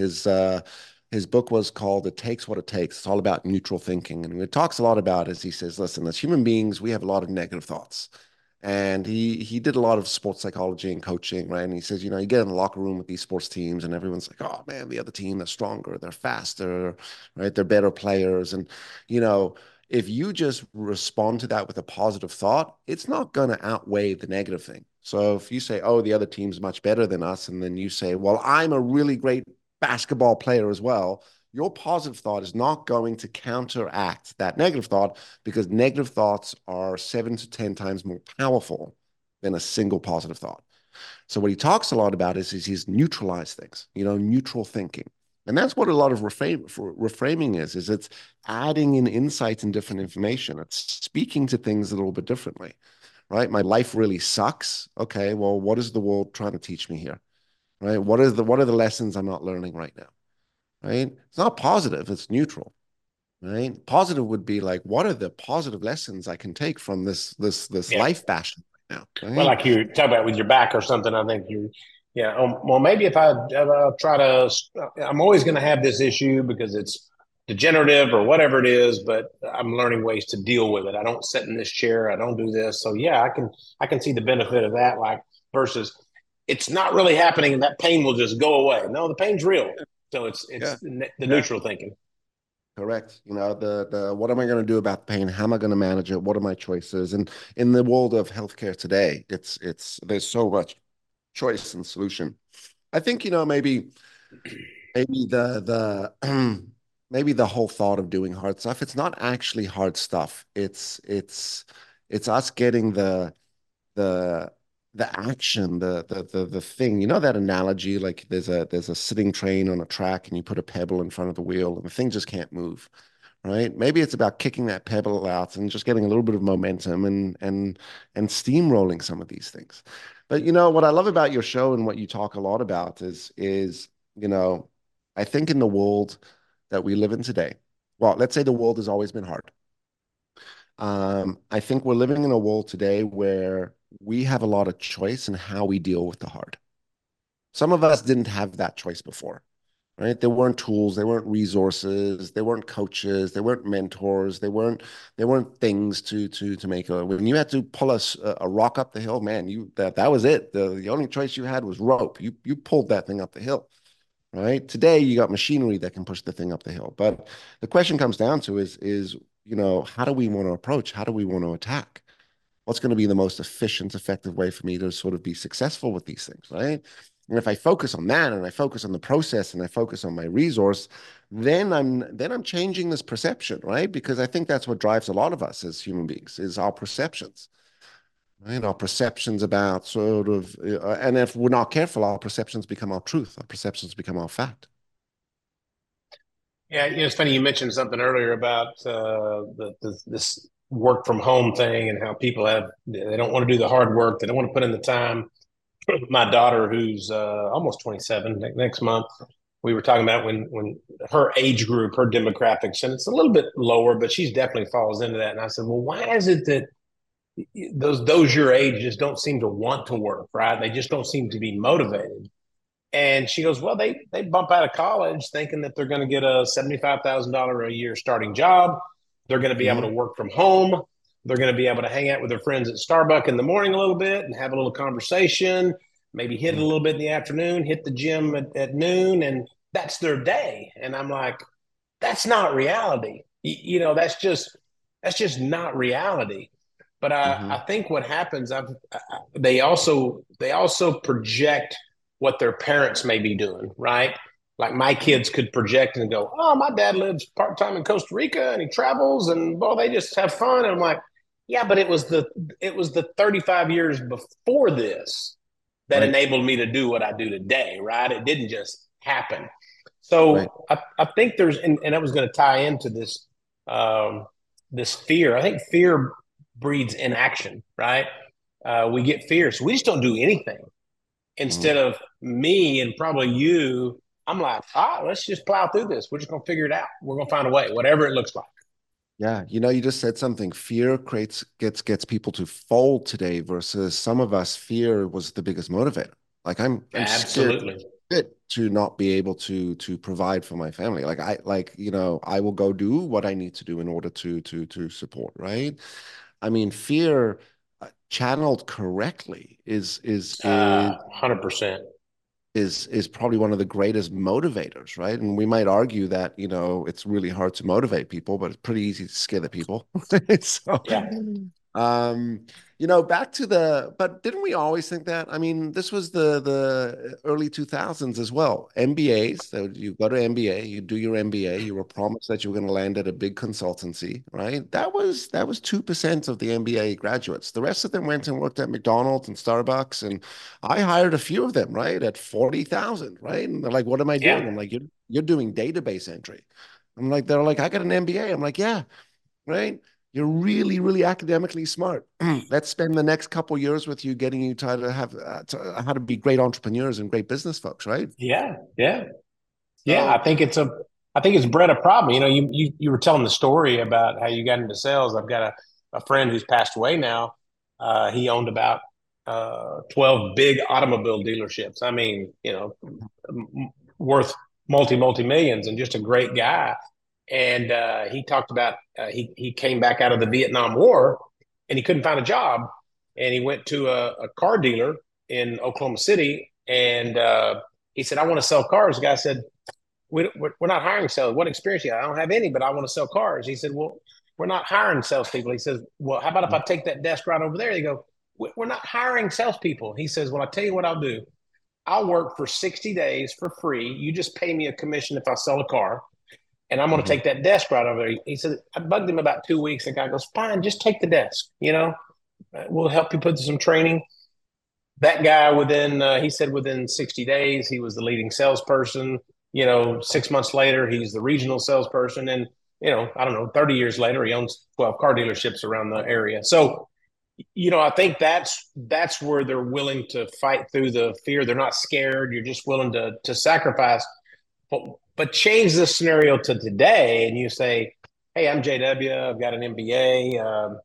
[SPEAKER 2] his book was called "It Takes What It Takes." It's all about neutral thinking, and it talks a lot about, as he says, listen, as human beings, we have a lot of negative thoughts. And he did a lot of sports psychology and coaching, right? And he says, you get in the locker room with these sports teams, and everyone's like, oh man, the other team, they're stronger, they're faster, right? They're better players. And, you know, if you just respond to that with a positive thought, it's not going to outweigh the negative thing. So if you say, oh, the other team's much better than us, and then you say, well, I'm a really great basketball player as well, your positive thought is not going to counteract that negative thought because negative thoughts are 7 to 10 times more powerful than a single positive thought. So what he talks a lot about is he's neutralized things, neutral thinking. And that's what a lot of reframing is it's adding in insights and different information. It's speaking to things a little bit differently, right? My life really sucks. Okay, well, what is the world trying to teach me here? Right? What are the lessons I'm not learning right now? Right? It's not positive, it's neutral. Right? Positive would be like, what are the positive lessons I can take from this
[SPEAKER 1] Yeah.
[SPEAKER 2] life passion right now?
[SPEAKER 1] Well,
[SPEAKER 2] Right?
[SPEAKER 1] like you talk about with your back or something, I think yeah. Well, maybe if I try to, I'm always going to have this issue because it's degenerative or whatever it is, but I'm learning ways to deal with it. I don't sit in this chair. I don't do this. So yeah, I can see the benefit of that. Like versus, it's not really happening, and that pain will just go away. No, the pain's real. So it's
[SPEAKER 2] Yeah.
[SPEAKER 1] the
[SPEAKER 2] Yeah.
[SPEAKER 1] neutral thinking.
[SPEAKER 2] Correct. The what am I going to do about pain? How am I going to manage it? What are my choices? And in the world of healthcare today, it's there's so much choice and solution. I think, maybe the maybe the whole thought of doing hard stuff, it's not actually hard stuff. It's us getting the the action, the thing. You know that analogy, like there's a sitting train on a track and you put a pebble in front of the wheel and the thing just can't move, right? Maybe it's about kicking that pebble out and just getting a little bit of momentum and steamrolling some of these things. But what I love about your show and what you talk a lot about is you know I think in the world that we live in today, well, let's say the world has always been hard. I think we're living in a world today where we have a lot of choice in how we deal with the hard. Some of us didn't have that choice before, right? There weren't tools, there weren't resources, there weren't coaches, there weren't mentors, there weren't things to make a. When you had to pull a rock up the hill, man, that was it. The only choice you had was rope. You pulled that thing up the hill, right? Today you got machinery that can push the thing up the hill. But the question comes down to is how do we want to approach? How do we want to attack? What's going to be the most efficient, effective way for me to sort of be successful with these things, right? And if I focus on that and I focus on the process and I focus on my resource, then I'm changing this perception, right? Because I think that's what drives a lot of us as human beings is our perceptions, right? Our perceptions about sort of, and if we're not careful, our perceptions become our truth. Our perceptions become our fact.
[SPEAKER 1] Yeah, it's funny you mentioned something earlier about this work from home thing and how people they don't want to do the hard work, they don't want to put in the time. My daughter, who's almost 27 next month, we were talking about when her age group, her demographics, and it's a little bit lower, but she's definitely falls into that. And I said, well, why is it that those your age just don't seem to want to work, right? They just don't seem to be motivated. And she goes, well, they bump out of college thinking that they're going to get a $75,000 a year starting job. They're going to be able to
[SPEAKER 2] Mhm.
[SPEAKER 1] work from home. They're going to be able to hang out with their friends at Starbucks in the morning a little bit and have a little conversation, maybe hit it a
[SPEAKER 2] Mhm.
[SPEAKER 1] little bit in the afternoon, hit the gym at noon, and that's their day. And I'm like, that's not reality. That's just not reality. But I
[SPEAKER 2] Mhm.
[SPEAKER 1] think what happens, they also project what their parents may be doing, right? Like my kids could project and go, "Oh, my dad lives part time in Costa Rica and he travels and well, they just have fun." And I'm like, "Yeah, but it was the 35 years before this that
[SPEAKER 2] Right.
[SPEAKER 1] enabled me to do what I do today, right? It didn't just happen."
[SPEAKER 2] Right.
[SPEAKER 1] So I think and I was going to tie into um, this fear. I think fear breeds inaction, right? We get fear, so we just don't do anything. Instead
[SPEAKER 2] Mhm.
[SPEAKER 1] of me and probably you, I'm like, let's just plow through this. We're just gonna figure it out. We're gonna find a way, whatever it looks like.
[SPEAKER 2] Yeah, you just said something. Fear creates gets people to fold today versus some of us, fear was the biggest motivator. Like I'm scared
[SPEAKER 1] Absolutely.
[SPEAKER 2] to not be able to provide for my family. I will go do what I need to do in order to support, right? I mean, fear channeled correctly is
[SPEAKER 1] 100%.
[SPEAKER 2] is probably one of the greatest motivators, right? And we might argue that, it's really hard to motivate people, but it's pretty easy to scare the people. So,
[SPEAKER 1] Yeah.
[SPEAKER 2] um, back to but didn't we always think that? I mean, this was the early 2000s as well. MBAs, so you go to MBA, you do your MBA, you were promised that you were going to land at a big consultancy, right? That was 2% of the MBA graduates. The rest of them went and worked at McDonald's and Starbucks, and I hired a few of them, right, at 40,000, right? And they're like, "What am I doing?" I'm
[SPEAKER 1] Yeah.
[SPEAKER 2] like, "You're doing database entry." They're like, "I got an MBA." I'm like, "Yeah, right. You're really, really academically smart. Let's spend the next couple years with you, getting you how to be great entrepreneurs and great business folks, right?"
[SPEAKER 1] Yeah. Yeah. Yeah.
[SPEAKER 2] So,
[SPEAKER 1] I think it's bred a problem. You were telling the story about how you got into sales. I've got a friend who's passed away now. He owned about 12 big automobile dealerships. I mean, worth multi millions and just a great guy. And he talked about he came back out of the Vietnam War and he couldn't find a job. And he went to a car dealer in Oklahoma City and he said, "I want to sell cars." The guy said, we're not hiring sales. What experience do you have? I don't have any, but I want to sell cars. He said, well, we're not hiring salespeople. He says, well, how about if I take that desk right over there? They go, we're not hiring salespeople. He says, well, I'll tell you what I'll do. I'll work for 60 days for free. You just pay me a commission if I sell a car, and I'm going to
[SPEAKER 2] Mhm.
[SPEAKER 1] take that desk right over there. He said, I bugged him about 2 weeks. The guy goes, fine, just take the desk. We'll help you put some training. That guy he said within 60 days, he was the leading salesperson. 6 months later, he's the regional salesperson. And, I don't know, 30 years later, he owns 12 car dealerships around the area. So, I think that's where they're willing to fight through the fear. They're not scared. You're just willing to sacrifice. But change this scenario to today, and you say, "Hey, I'm JW. I've got an MBA.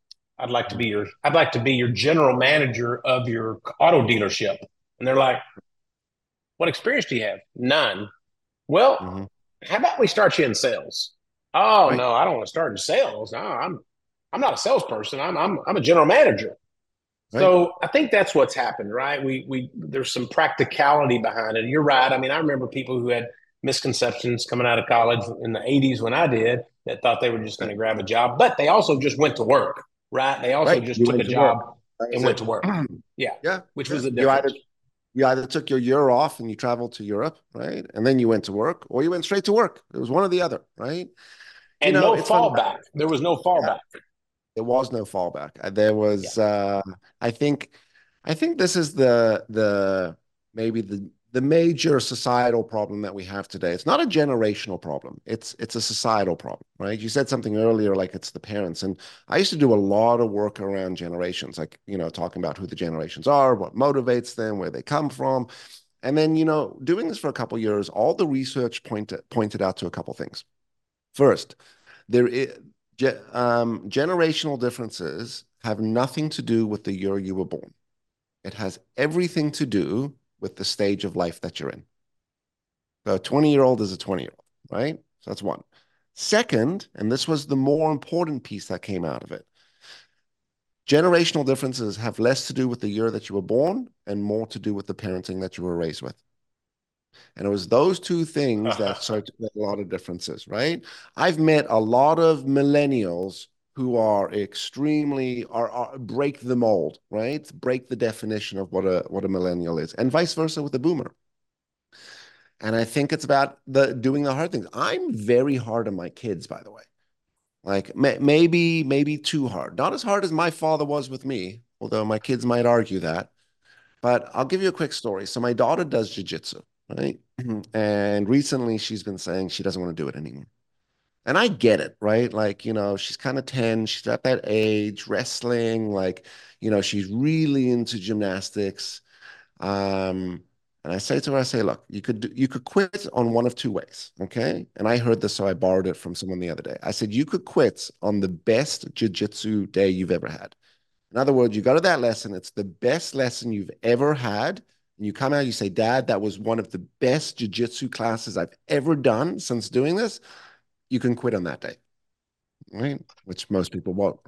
[SPEAKER 1] I'd like to be your general manager of your auto dealership." And they're like, "What experience do you have?" None. Well,
[SPEAKER 2] Mhm.
[SPEAKER 1] how about we start you in sales? Oh
[SPEAKER 2] Right.
[SPEAKER 1] no, I don't want to start in sales. No, I'm not a salesperson. I'm a general manager.
[SPEAKER 2] Right.
[SPEAKER 1] So I think that's what's happened, right? We there's some practicality behind it. You're right. I mean, I remember people who had misconceptions coming out of college in the 80s when I did, that thought they were just going
[SPEAKER 2] Right.
[SPEAKER 1] to grab a job, but they also just went to work, right? They also
[SPEAKER 2] Right.
[SPEAKER 1] just
[SPEAKER 2] You
[SPEAKER 1] took a
[SPEAKER 2] went to work.
[SPEAKER 1] job
[SPEAKER 2] That was
[SPEAKER 1] and went
[SPEAKER 2] it.
[SPEAKER 1] to work. Yeah,
[SPEAKER 2] Yeah.
[SPEAKER 1] which
[SPEAKER 2] Yeah.
[SPEAKER 1] was the
[SPEAKER 2] You either
[SPEAKER 1] difference.
[SPEAKER 2] you either took your year off and you traveled to Europe, right? And then you went to work, or you went straight to work. It was one or the other, right?
[SPEAKER 1] And no
[SPEAKER 2] It's funny.
[SPEAKER 1] fallback. There was no
[SPEAKER 2] Yeah,
[SPEAKER 1] fallback.
[SPEAKER 2] there was no fallback. There
[SPEAKER 1] Yeah.
[SPEAKER 2] was I think this is the maybe the major societal problem that we have today. It's not a generational problem. It's a societal problem, right? You said something earlier like it's the parents. And I used to do a lot of work around generations, like, talking about who the generations are, what motivates them, where they come from. And then, doing this for a couple of years, all the research pointed out to a couple of things. First, there is generational differences have nothing to do with the year you were born. It has everything to do with the stage of life that you're in. So a 20-year-old is a 20-year-old, right? So that's one. Second, and this was the more important piece that came out of it, generational differences have less to do with the year that you were born and more to do with the parenting that you were raised with. And it was those two things that started to make a lot of differences, right? I've met a lot of millennials who are extremely are break the mold, right? Break the definition of what a millennial is, and vice versa with the boomer. And I think it's about the doing the hard things. I'm very hard on my kids, by the way. Like maybe too hard. Not as hard as my father was with me, although my kids might argue that. But I'll give you a quick story. So my daughter does jujitsu, right? And recently she's been saying she doesn't want to do it anymore. And I get it, right? Like, she's kind of 10, she's at that age, wrestling, like, she's really into gymnastics. And I say to her, I say, look, you could quit on one of two ways, okay? And I heard this, so I borrowed it from someone the other day. I said, you could quit on the best jujitsu day you've ever had. In other words, you go to that lesson, it's the best lesson you've ever had. And you come out, you say, Dad, that was one of the best jujitsu classes I've ever done since doing this. You can quit on that day, right? Which most people won't.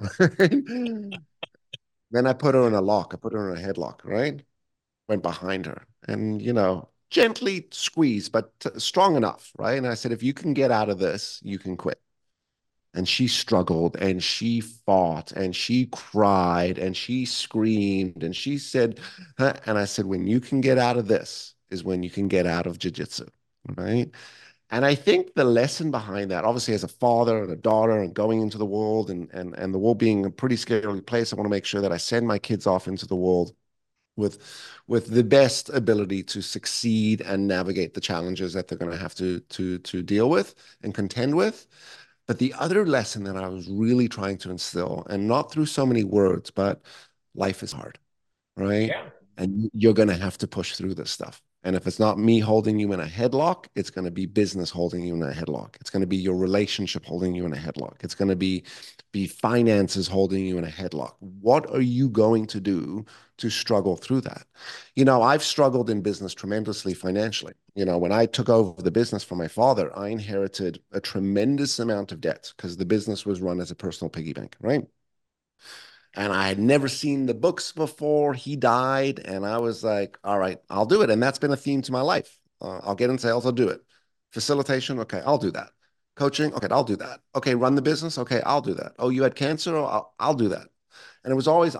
[SPEAKER 2] Then I put her in a lock. I put her in a headlock, right? Went behind her and, gently squeeze, but strong enough, right? And I said, if you can get out of this, you can quit. And she struggled and she fought and she cried and she screamed and she said, huh? And I said, when you can get out of this is when you can get out of jujitsu, right? And I think the lesson behind that, obviously, as a father and a daughter and going into the world and the world being a pretty scary place, I want to make sure that I send my kids off into the world with with the best ability to succeed and navigate the challenges that they're going to have to deal with and contend with. But the other lesson that I was really trying to instill, and not through so many words, but life is hard, right?
[SPEAKER 1] Yeah.
[SPEAKER 2] And you're going to have to push through this stuff. And if it's not me holding you in a headlock, it's going to be business holding you in a headlock. It's going to be your relationship holding you in a headlock. It's going to be finances holding you in a headlock. What are you going to do to struggle through that? I've struggled in business tremendously financially. When I took over the business from my father, I inherited a tremendous amount of debt because the business was run as a personal piggy bank, right? And I had never seen the books before he died. And I was like, all right, I'll do it. And that's been a theme to my life. I'll get in sales, I'll do it. Facilitation, okay, I'll do that. Coaching, okay, I'll do that. Okay, run the business, okay, I'll do that. Oh, you had cancer, oh, I'll do that. And it was always,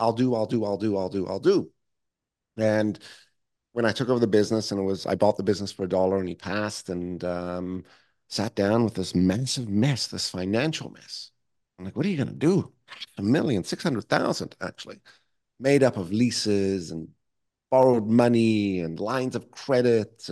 [SPEAKER 2] I'll do. And when I took over the business and I bought the business for $1 and he passed and sat down with this massive mess, this financial mess. I'm like, what are you going to do? 1,000,000, 600,000 actually, made up of leases and borrowed money and lines of credit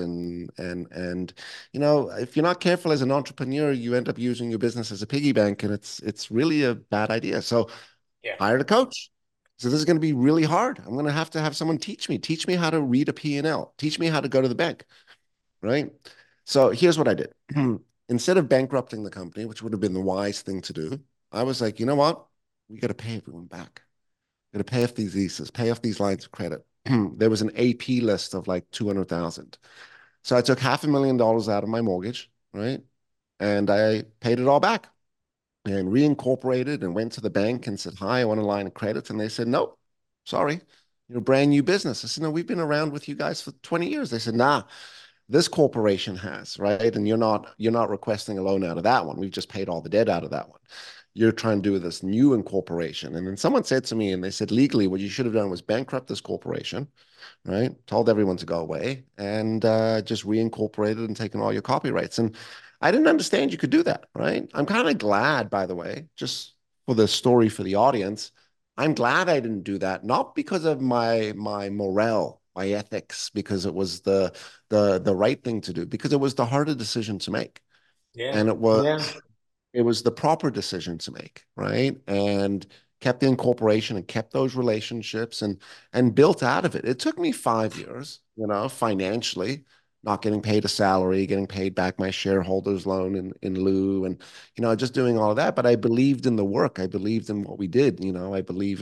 [SPEAKER 2] and if you're not careful as an entrepreneur, you end up using your business as a piggy bank, and it's really a bad idea. So
[SPEAKER 1] Yeah.
[SPEAKER 2] hired a coach. So this is going to be really hard. I'm going to have someone teach me how to read a P&L, teach me how to go to the bank, right? So here's what I did. Instead of bankrupting the company, which would have been the wise thing to do, I was like, you know what? We got to pay everyone back. We got to pay off these leases, pay off these lines of credit. There was an AP list of like 200,000. So I took $500,000 out of my mortgage, right? And I paid it all back and reincorporated and went to the bank and said, hi, I want a line of credit. And they said, no, sorry, you're a brand new business. I said, no, we've been around with you guys for 20 years. They said, nah, this corporation has, right? And you're not requesting a loan out of that one. We've just paid all the debt out of that one. You're trying to do this new incorporation. And then someone said to me, and they said, legally, what you should have done was bankrupt this corporation, right? Told everyone to go away and just reincorporated and taken all your copyrights. And I didn't understand you could do that, right? I'm kind of glad, by the way, just for the story for the audience. I'm glad I didn't do that, not because of my morale, my ethics, because it was the right thing to do, because it was the harder decision to make.
[SPEAKER 1] Yeah.
[SPEAKER 2] And
[SPEAKER 1] Yeah.
[SPEAKER 2] it was the proper decision to make, right? And kept the incorporation and kept those relationships and built out of it. It took me 5 years, financially, not getting paid a salary, getting paid back my shareholders loan in lieu, and just doing all of that. But I believed in the work. I believed in what we did. I believe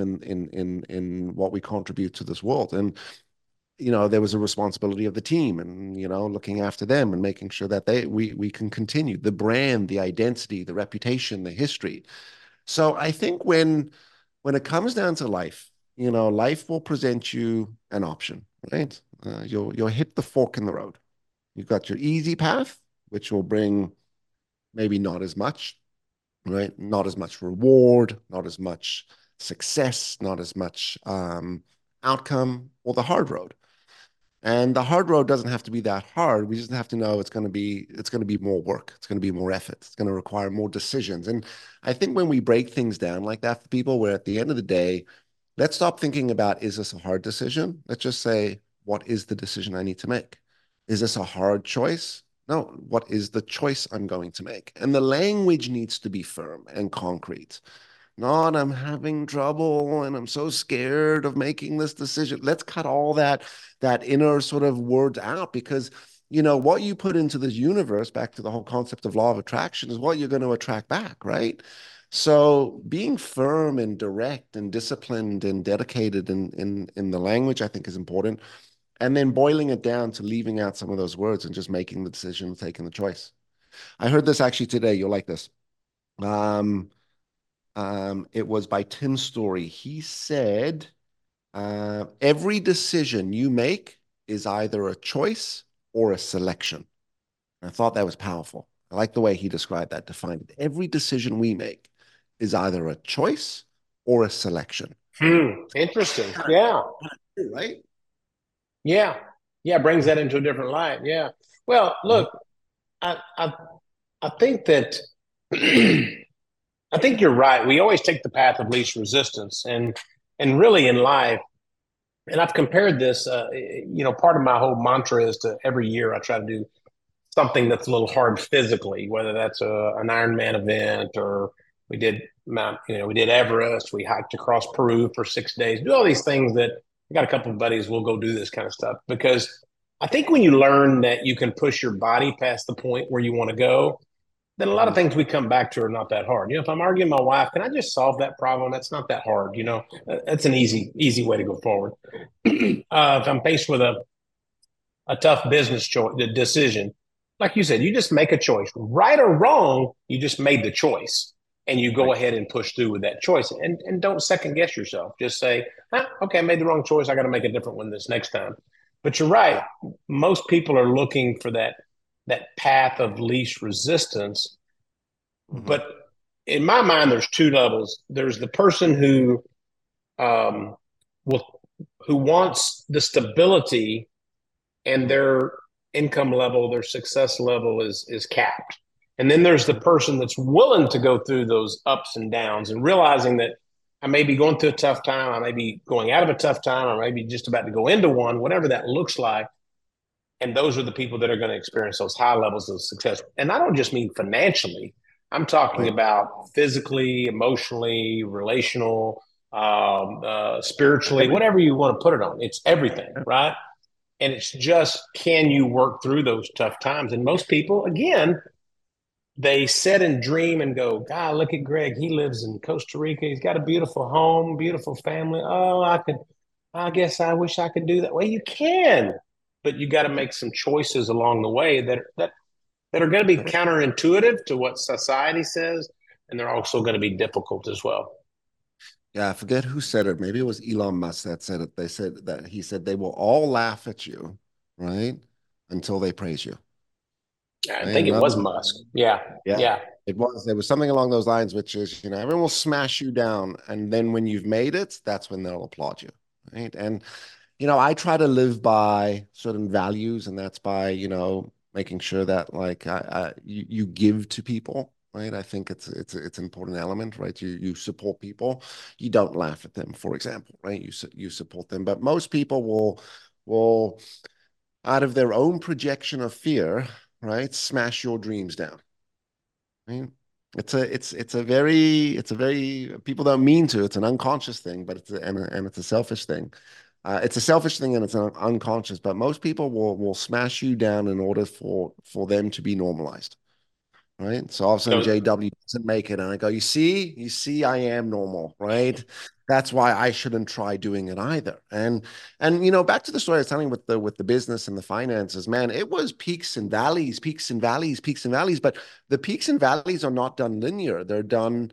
[SPEAKER 2] in what we contribute to this world. And there was a responsibility of the team and, looking after them and making sure that we can continue the brand, the identity, the reputation, the history. So I think when it comes down to life, life will present you an option, right? You'll hit the fork in the road. You've got your easy path, which will bring maybe not as much, right? Not as much reward, not as much success, not as much outcome, or the hard road. And the hard road doesn't have to be that hard. We just have to know it's going to be more work. It's going to be more effort. It's going to require more decisions. And I think when we break things down like that for people, where at the end of the day, let's stop thinking about, is this a hard decision? Let's just say, what is the decision I need to make? Is this a hard choice? No, what is the choice I'm going to make? And the language needs to be firm and concrete. Not, I'm having trouble and I'm so scared of making this decision. Let's cut all that inner sort of words out, because what you put into this universe, back to the whole concept of law of attraction, is what you're going to attract back, right? So being firm and direct and disciplined and dedicated in the language, I think, is important. And then boiling it down to leaving out some of those words and just making the decision, taking the choice. I heard this actually today. You'll like this. Um, it was by Tim Story. He said, every decision you make is either a choice or a selection. And I thought that was powerful. I like the way he described that, defined it. Every decision we make is either a choice or a selection.
[SPEAKER 1] Interesting. Yeah.
[SPEAKER 2] Right?
[SPEAKER 1] Yeah. Yeah. Brings that into a different light. Yeah. Well, look, I I think that I think you're right. We always take the path of least resistance, and really in life, and I've compared this. Part of my whole mantra is to every year I try to do something that's a little hard physically, whether that's an Ironman event or we did Everest, we hiked across Peru for 6 days, do all these things that I got a couple of buddies will go do this kind of stuff because I think when you learn that you can push your body past the point where you want to go, then a lot of things we come back to are not that hard. If I'm arguing with my wife, can I just solve that problem? That's not that hard. That's an easy way to go forward. If I'm faced with a tough business choice decision, like you said, you just make a choice, right or wrong. You just made the choice, and you go
[SPEAKER 2] Right.
[SPEAKER 1] ahead and push through with that choice, and don't second guess yourself. Just say, okay, I made the wrong choice. I got to make a different one this next time. But you're right.
[SPEAKER 2] Yeah.
[SPEAKER 1] Most people are looking for that path of least resistance.
[SPEAKER 2] Mm-hmm.
[SPEAKER 1] But in my mind, there's two levels. There's the person um, will who wants the stability, and their income level, their success level is capped. And then there's the person that's willing to go through those ups and downs and realizing that I may be going through a tough time, I may be going out of a tough time, I may be just about to go into one, whatever that looks like. And those are the people that are going to experience those high levels of success. And I don't just mean financially, I'm talking
[SPEAKER 2] Right.
[SPEAKER 1] about physically, emotionally, relational, spiritually,
[SPEAKER 2] Everything.
[SPEAKER 1] whatever you want to put it on. It's everything, right? And it's just, can you work through those tough times? And most people, again, they sit and dream and go, God, look at Greg. He lives in Costa Rica. He's got a beautiful home, beautiful family. Oh, I guess I wish I could do that. Well, you can, but you got to make some choices along the way that are going to be counterintuitive to what society says. And they're also going to be difficult as well.
[SPEAKER 2] Yeah, I forget who said it. Maybe it was Elon Musk that said it. They said that he said they will all laugh at you, right? Until they praise you.
[SPEAKER 1] I
[SPEAKER 2] Right?
[SPEAKER 1] think
[SPEAKER 2] In
[SPEAKER 1] it
[SPEAKER 2] other
[SPEAKER 1] was
[SPEAKER 2] words,
[SPEAKER 1] Musk. Yeah.
[SPEAKER 2] yeah,
[SPEAKER 1] Yeah.
[SPEAKER 2] it was. There was something along those lines, which is, everyone will smash you down, and then when you've made it, that's when they'll applaud you, right? And I try to live by certain values, and that's by, making sure that like you give to people, right? I think it's an important element, right? You support people, you don't laugh at them, for example, right? You support them, but most people will out of their own projection of fear, right, smash your dreams down, right? It's a very people don't mean to. It's an unconscious thing, but and it's a selfish thing. It's a selfish thing and it's an unconscious. But most people will smash you down in order for them to be normalized, right? So all of a sudden
[SPEAKER 1] So,
[SPEAKER 2] JW doesn't make it, and I go, you see, I am normal, right? That's why I shouldn't try doing it either. And back to the story I was telling with the business and the finances, man, it was peaks and valleys, peaks and valleys, peaks and valleys. But the peaks and valleys are not done linear; they're done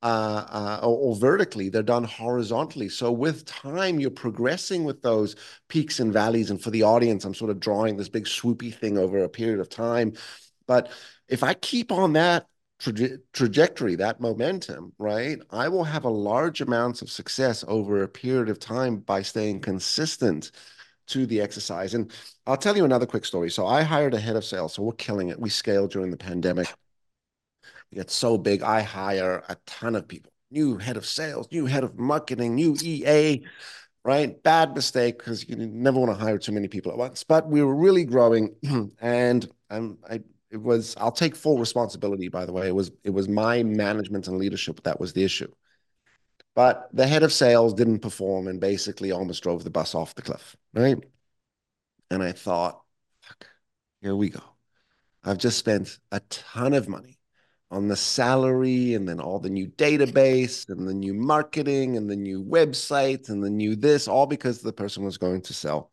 [SPEAKER 2] or vertically. They're done horizontally. So with time, you're progressing with those peaks and valleys. And for the audience, I'm sort of drawing this big swoopy thing over a period of time, but if I keep on that trajectory, that momentum, right, I will have a large amounts of success over a period of time by staying consistent to the exercise. And I'll tell you another quick story. So I hired a head of sales. So we're killing it. We scaled during the pandemic. We get so big. I hire a ton of people. New head of sales, new head of marketing, new EA, right? Bad mistake because you never want to hire too many people at once. But we were really growing, and I'll take full responsibility, by the way. It was my management and leadership that was the issue. But the head of sales didn't perform and basically almost drove the bus off the cliff, right? And I thought, fuck, here we go. I've just spent a ton of money on the salary and then all the new database and the new marketing and the new website and the new this, all because the person was going to sell.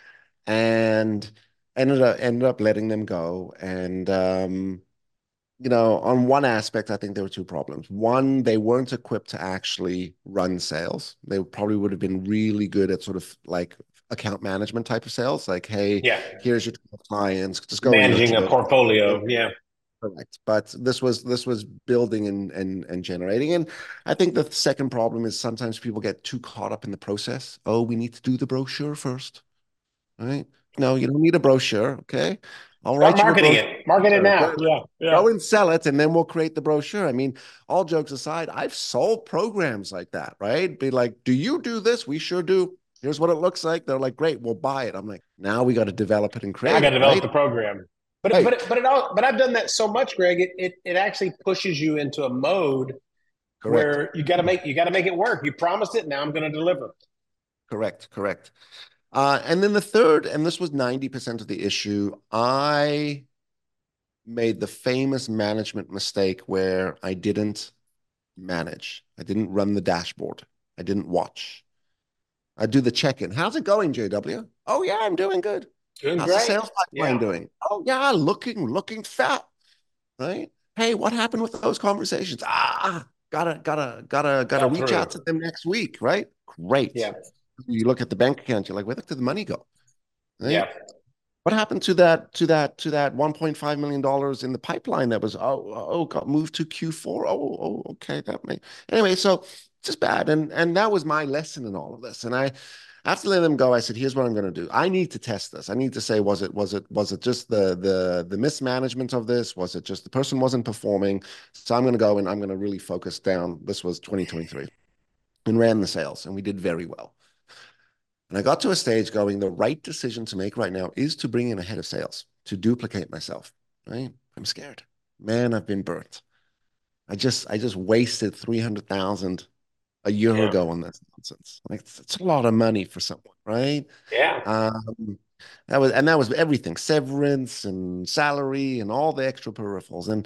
[SPEAKER 2] And ended up letting them go. And on one aspect, I think there were two problems. One, they weren't equipped to actually run sales. They probably would have been really good at sort of like account management type of sales. Like, hey,
[SPEAKER 1] yeah,
[SPEAKER 2] here's your 12 clients, just go and
[SPEAKER 1] managing a
[SPEAKER 2] nurture those.
[SPEAKER 1] portfolio. Yeah.
[SPEAKER 2] Correct. But this was building and generating. And I think the second problem is sometimes people get too caught up in the process. Oh, we need to do the brochure first, right? No, you don't need a brochure. Okay. I'll
[SPEAKER 1] Start
[SPEAKER 2] write you a
[SPEAKER 1] marketing
[SPEAKER 2] brochure.
[SPEAKER 1] it. Market it now.
[SPEAKER 2] Go,
[SPEAKER 1] Yeah. Yeah.
[SPEAKER 2] go and sell it, and then we'll create the brochure. I mean, all jokes aside, I've sold programs like that, right? Be like, do you do this? We sure do. Here's what it looks like. They're like, great, we'll buy it. I'm like, now we got to develop it and
[SPEAKER 1] Now I
[SPEAKER 2] create
[SPEAKER 1] got to
[SPEAKER 2] it,
[SPEAKER 1] develop
[SPEAKER 2] right?
[SPEAKER 1] the program.
[SPEAKER 2] Hey,
[SPEAKER 1] But I've done that so much, Greg. It actually pushes you into a mode
[SPEAKER 2] correct.
[SPEAKER 1] where you got to make it work. You promised it. Now I'm going to deliver.
[SPEAKER 2] Correct, correct. And then the third, and this was 90% of the issue, I made the famous management mistake where I didn't manage. I didn't run the dashboard. I didn't watch. I do the check-in. How's it going, JW? Oh yeah, I'm doing good.
[SPEAKER 1] Doing
[SPEAKER 2] How's the
[SPEAKER 1] great.
[SPEAKER 2] sales pipeline
[SPEAKER 1] Yeah.
[SPEAKER 2] doing? Oh yeah, looking fat, right? Hey, what happened with those conversations? Gotta
[SPEAKER 1] Fell
[SPEAKER 2] reach out
[SPEAKER 1] through.
[SPEAKER 2] to them next week, right? Great.
[SPEAKER 1] Yeah.
[SPEAKER 2] You look at the bank account, you're like, where did the money go?
[SPEAKER 1] Yeah.
[SPEAKER 2] Right? What happened to that $1.5 million in the pipeline that was got moved to Q4? Okay, that may anyway. So just bad, and that was my lesson in all of this. And I, after letting them go, I said, "Here's what I'm going to do. I need to test this. I need to say, was it just the mismanagement of this? Was it just the person wasn't performing? So I'm going to go and I'm going to really focus down. This was 2023, and ran the sales, and we did very well. And I got to a stage going, the right decision to make right now is to bring in a head of sales to duplicate myself. Right? I'm scared. Man, I've been burnt. I just wasted 300,000 a year
[SPEAKER 1] Yeah.
[SPEAKER 2] ago on this nonsense. Like it's a lot of money for someone, right?
[SPEAKER 1] Yeah.
[SPEAKER 2] Um, that was everything, severance and salary and all the extra peripherals. And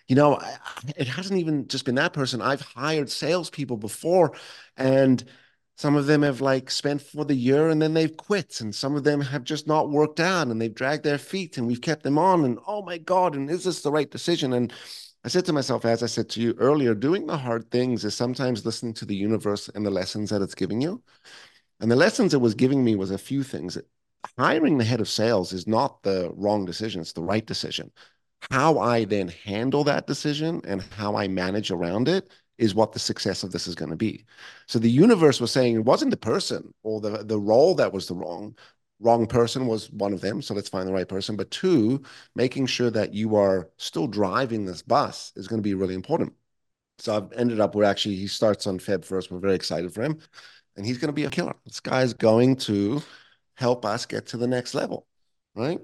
[SPEAKER 2] it hasn't even just been that person. I've hired salespeople before, and some of them have like spent for the year and then they've quit, and some of them have just not worked out and they've dragged their feet, and we've kept them on. And oh my God, and is this the right decision? And I said to myself, as I said to you earlier, doing the hard things is sometimes listening to the universe and the lessons that it's giving you. And the lessons it was giving me was a few things. Hiring the head of sales is not the wrong decision, it's the right decision. How I then handle that decision and how I manage around it is what the success of this is going to be. So the universe was saying it wasn't the person or the role that was the wrong person was one of them. So let's find the right person. But two, making sure that you are still driving this bus is going to be really important. So I've ended up, he starts on Feb 1st. We're very excited for him, and he's going to be a killer. This guy's going to help us get to the next level, right?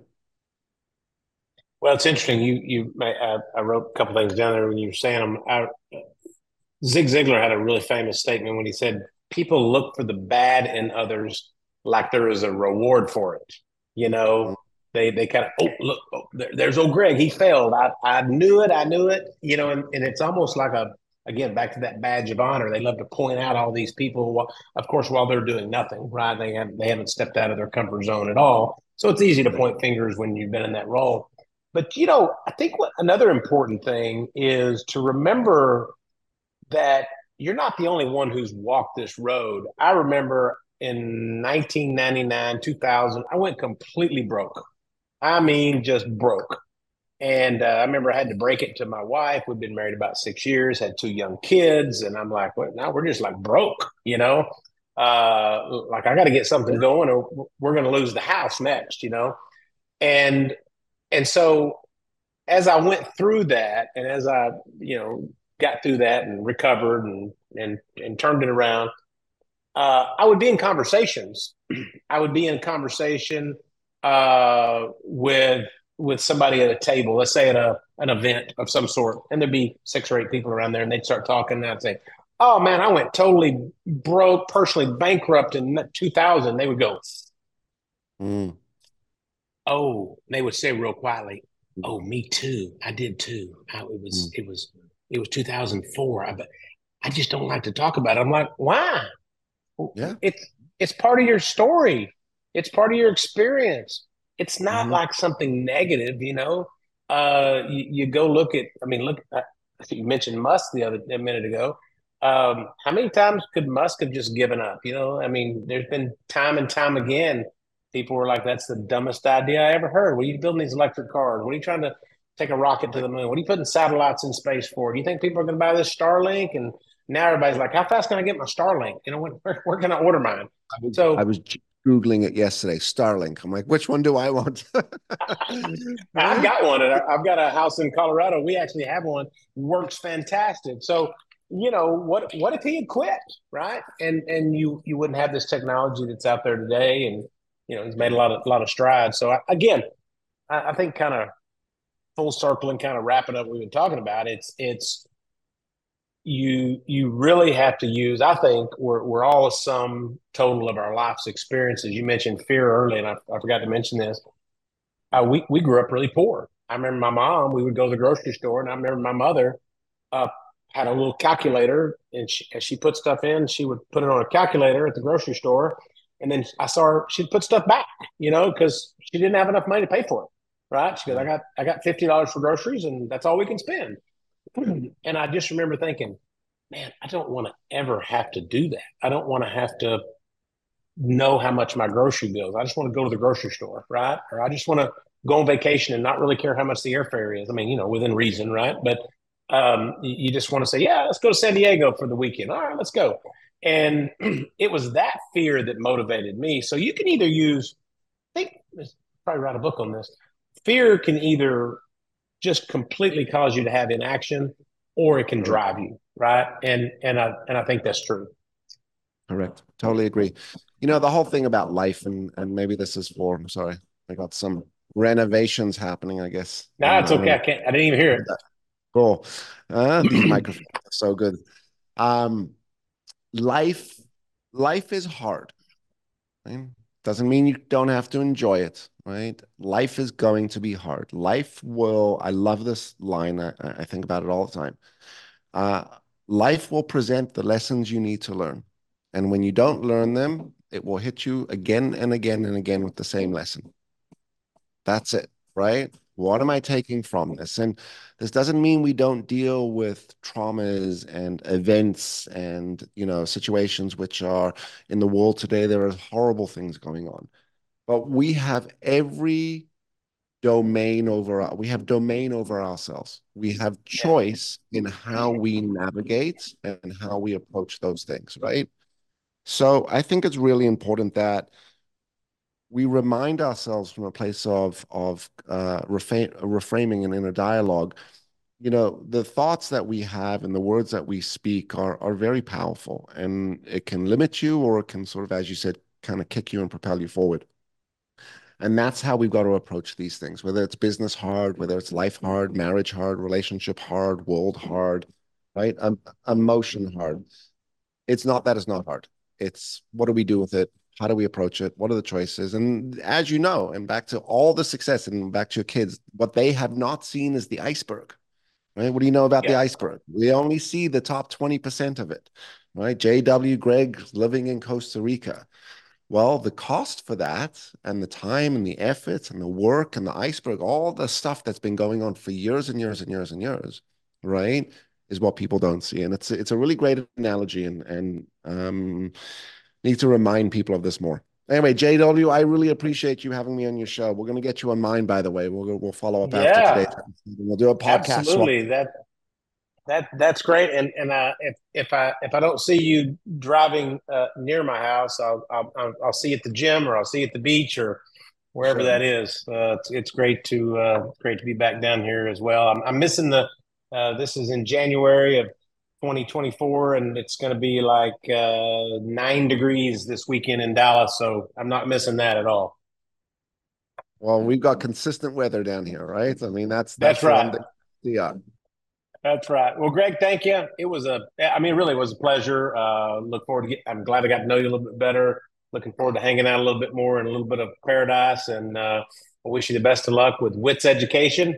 [SPEAKER 1] Well, it's interesting. I wrote a couple things down there when you were saying them. Zig Ziglar had a really famous statement when he said, "People look for the bad in others like there is a reward for it." You
[SPEAKER 2] Mm.
[SPEAKER 1] know, they kind of, oh look, there's old Greg. He failed. I knew it. I knew it. You know, and it's almost like a, again, back to that badge of honor. They love to point out all these people, of course, while they're doing nothing. Right? They haven't stepped out of their comfort zone at all. So it's easy to
[SPEAKER 2] Right.
[SPEAKER 1] point fingers when you've been in that role. But I think what another important thing is to remember that you're not the only one who's walked this road. I remember in 1999, 2000, I went completely broke. I mean, just broke. And I remember I had to break it to my wife. We'd been married about 6 years, had two young kids. And I'm like, well, now we're just like broke, like I got to get something going or we're going to lose the house next. And, and so as I went through that and as I, got through that and recovered and turned it around, I would be in conversations. I would be in conversation with somebody at a table, let's say at an event of some sort, and there'd be 6 or 8 people around there, and they'd start talking, and I'd say, "Oh man, I went totally broke, personally bankrupt in 2000." They would go,
[SPEAKER 2] Mm.
[SPEAKER 1] "Oh," they would say real quietly, "Oh, me too. I did too.
[SPEAKER 2] Mm.
[SPEAKER 1] It was 2004. But I just don't like to talk about it." I'm like, "Why?
[SPEAKER 2] Yeah.
[SPEAKER 1] It's it's part of your story. It's part of your experience. It's not
[SPEAKER 2] Hmm.
[SPEAKER 1] like something negative. You go look at. I mean, look. I think you mentioned Musk a minute ago. How many times could Musk have just given up? I mean, there's been time and time again. People were like, "That's the dumbest idea I ever heard. What are you building these electric cars? What are you trying to take a rocket to
[SPEAKER 2] Right.
[SPEAKER 1] the moon? What are you putting satellites in space for? Do you think people are going to buy this Starlink?" And now everybody's like, "How fast can I get my Starlink? Where can I order mine?"
[SPEAKER 2] I
[SPEAKER 1] So
[SPEAKER 2] was Googling it yesterday, Starlink. I'm like, which one do I want?
[SPEAKER 1] I've
[SPEAKER 2] Right?
[SPEAKER 1] got one, and I've got a house in Colorado. We actually have one. Works fantastic. So what if he had quit, right? And you wouldn't have this technology that's out there today, and he's made
[SPEAKER 2] Yeah.
[SPEAKER 1] a lot of strides. So again, I think kind of full circle and kind of wrapping up what we've been talking about. It's you really have to use. I think we're all a sum total of our life's experiences. You mentioned fear early, and I forgot to mention this. We grew up really poor. I remember my mom. We would go to the grocery store, and I remember my mother uh, had a little calculator, and as she put stuff in, she would put it on a calculator at the grocery store, and then I saw her. She'd put stuff back, because she didn't have enough money to pay for it. Right? She goes,
[SPEAKER 2] Mm.
[SPEAKER 1] I got $50 for groceries, and that's all we can spend." And I just remember thinking, man, I don't want to ever have to do that. I don't want to have to know how much my grocery bill is. I just want to go to the grocery store, right? Or I just want to go on vacation and not really care how much the airfare is. I mean, within reason, right? But you just want to say, yeah, let's go to San Diego for the weekend. All right, let's go. And it was that fear that motivated me. So you can either use, I think, probably write a book on this. Fear can either just completely cause you to have inaction, or it can
[SPEAKER 2] Correct.
[SPEAKER 1] drive you, right? And I think that's true.
[SPEAKER 2] Correct. Totally agree. The whole thing about life, and maybe this is for, I'm sorry, I got some renovations happening, I guess.
[SPEAKER 1] No, it's
[SPEAKER 2] I don't
[SPEAKER 1] okay.
[SPEAKER 2] know.
[SPEAKER 1] I can't. I didn't even hear
[SPEAKER 2] Cool. These microphones are so good. Um, life, life is hard, right? Doesn't mean you don't have to enjoy it, right? Life is going to be hard. I love this line. I think about it all the time. Uh, Life will present the lessons you need to learn. And when you don't learn them, it will hit you again and again and again with the same lesson. That's it, right? What am I taking from this? And this doesn't mean we don't deal with traumas and events and, situations which are in the world today. There are horrible things going on, but we have domain over ourselves. We have
[SPEAKER 1] you.
[SPEAKER 2] choice in how we navigate and how we approach those things, right? So I think it's really important that we remind ourselves from a place of reframing and inner dialogue. The thoughts that we have and the words that we speak are very powerful, and it can limit you, or it can sort of, as you said, kind of kick you and propel you forward. And that's how we've got to approach these things, whether it's business hard, whether it's life hard, marriage hard, relationship hard, world hard, right? Emotion hard. It's not that it's not hard. It's what do we do with it? How do we approach it? What are the choices? And as you know, and back to all the success and back to your kids, what they have not seen is the iceberg, right? What do you know about the
[SPEAKER 1] Yeah.
[SPEAKER 2] iceberg? We only see the top 20% of it, right? JW Greg living in Costa Rica. Well, the cost for that and the time and the effort and the work and the iceberg, all the stuff that's been going on for years and years and years and years, right, is what people don't see. And it's a really great analogy, and need to remind people of this more. Anyway, JW, I really appreciate you having me on your show. We're going to get you on mine, by the way. We'll follow up after
[SPEAKER 1] Yeah,
[SPEAKER 2] today's episode. We'll do a podcast swap.
[SPEAKER 1] absolutely. That's great. And if I don't see you driving near my house, I'll see you at the gym, or I'll see you at the beach, or wherever
[SPEAKER 2] Sure.
[SPEAKER 1] that is. It's great to be back down here as well. I'm missing the. This is in January of 2024, and it's going to be like 9 degrees this weekend in Dallas, so I'm not missing that at all.
[SPEAKER 2] Well, we've got consistent weather down here, right? I mean, that's
[SPEAKER 1] That's
[SPEAKER 2] the one
[SPEAKER 1] right.
[SPEAKER 2] thing. Yeah.
[SPEAKER 1] That's right. Well, Greg, thank you. I mean, it really was a pleasure. I'm glad I got to know you a little bit better. Looking forward to hanging out a little bit more in a little bit of paradise. And I wish you the best of luck with Wits Education.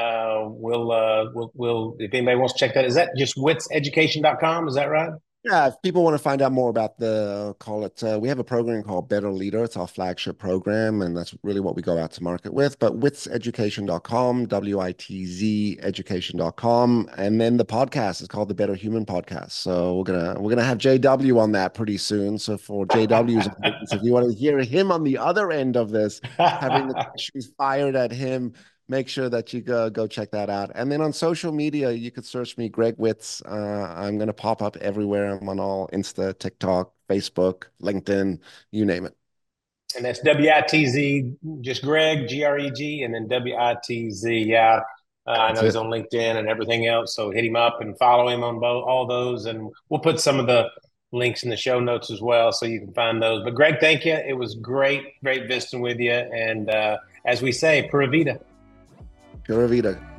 [SPEAKER 1] If anybody wants to check that, is that just witseducation.com? Is that right?
[SPEAKER 2] Yeah, if people want to find out more about we have a program called Better Leader. It's our flagship program, and that's really what we go out to market with. But witseducation.com, WITZ education.com. And then the podcast is called the Better Human Podcast. So we're gonna have JW on that pretty soon. So for JW's audience, if you want to hear him on the other end of this, having the questions fired at him, make sure that you go check that out. And then on social media, you could search me, Greg Witz. I'm going to pop up everywhere. I'm on all Insta, TikTok, Facebook, LinkedIn, you name it.
[SPEAKER 1] And that's WITZ, just Greg, GREG, and then WITZ. Yeah. I
[SPEAKER 2] That's
[SPEAKER 1] know he's
[SPEAKER 2] it.
[SPEAKER 1] on LinkedIn and everything else. So hit him up and follow him on all those. And we'll put some of the links in the show notes as well, so you can find those. But Greg, thank you. It was great visiting with you. And as we say, Pura Vida.
[SPEAKER 2] Pura Vida.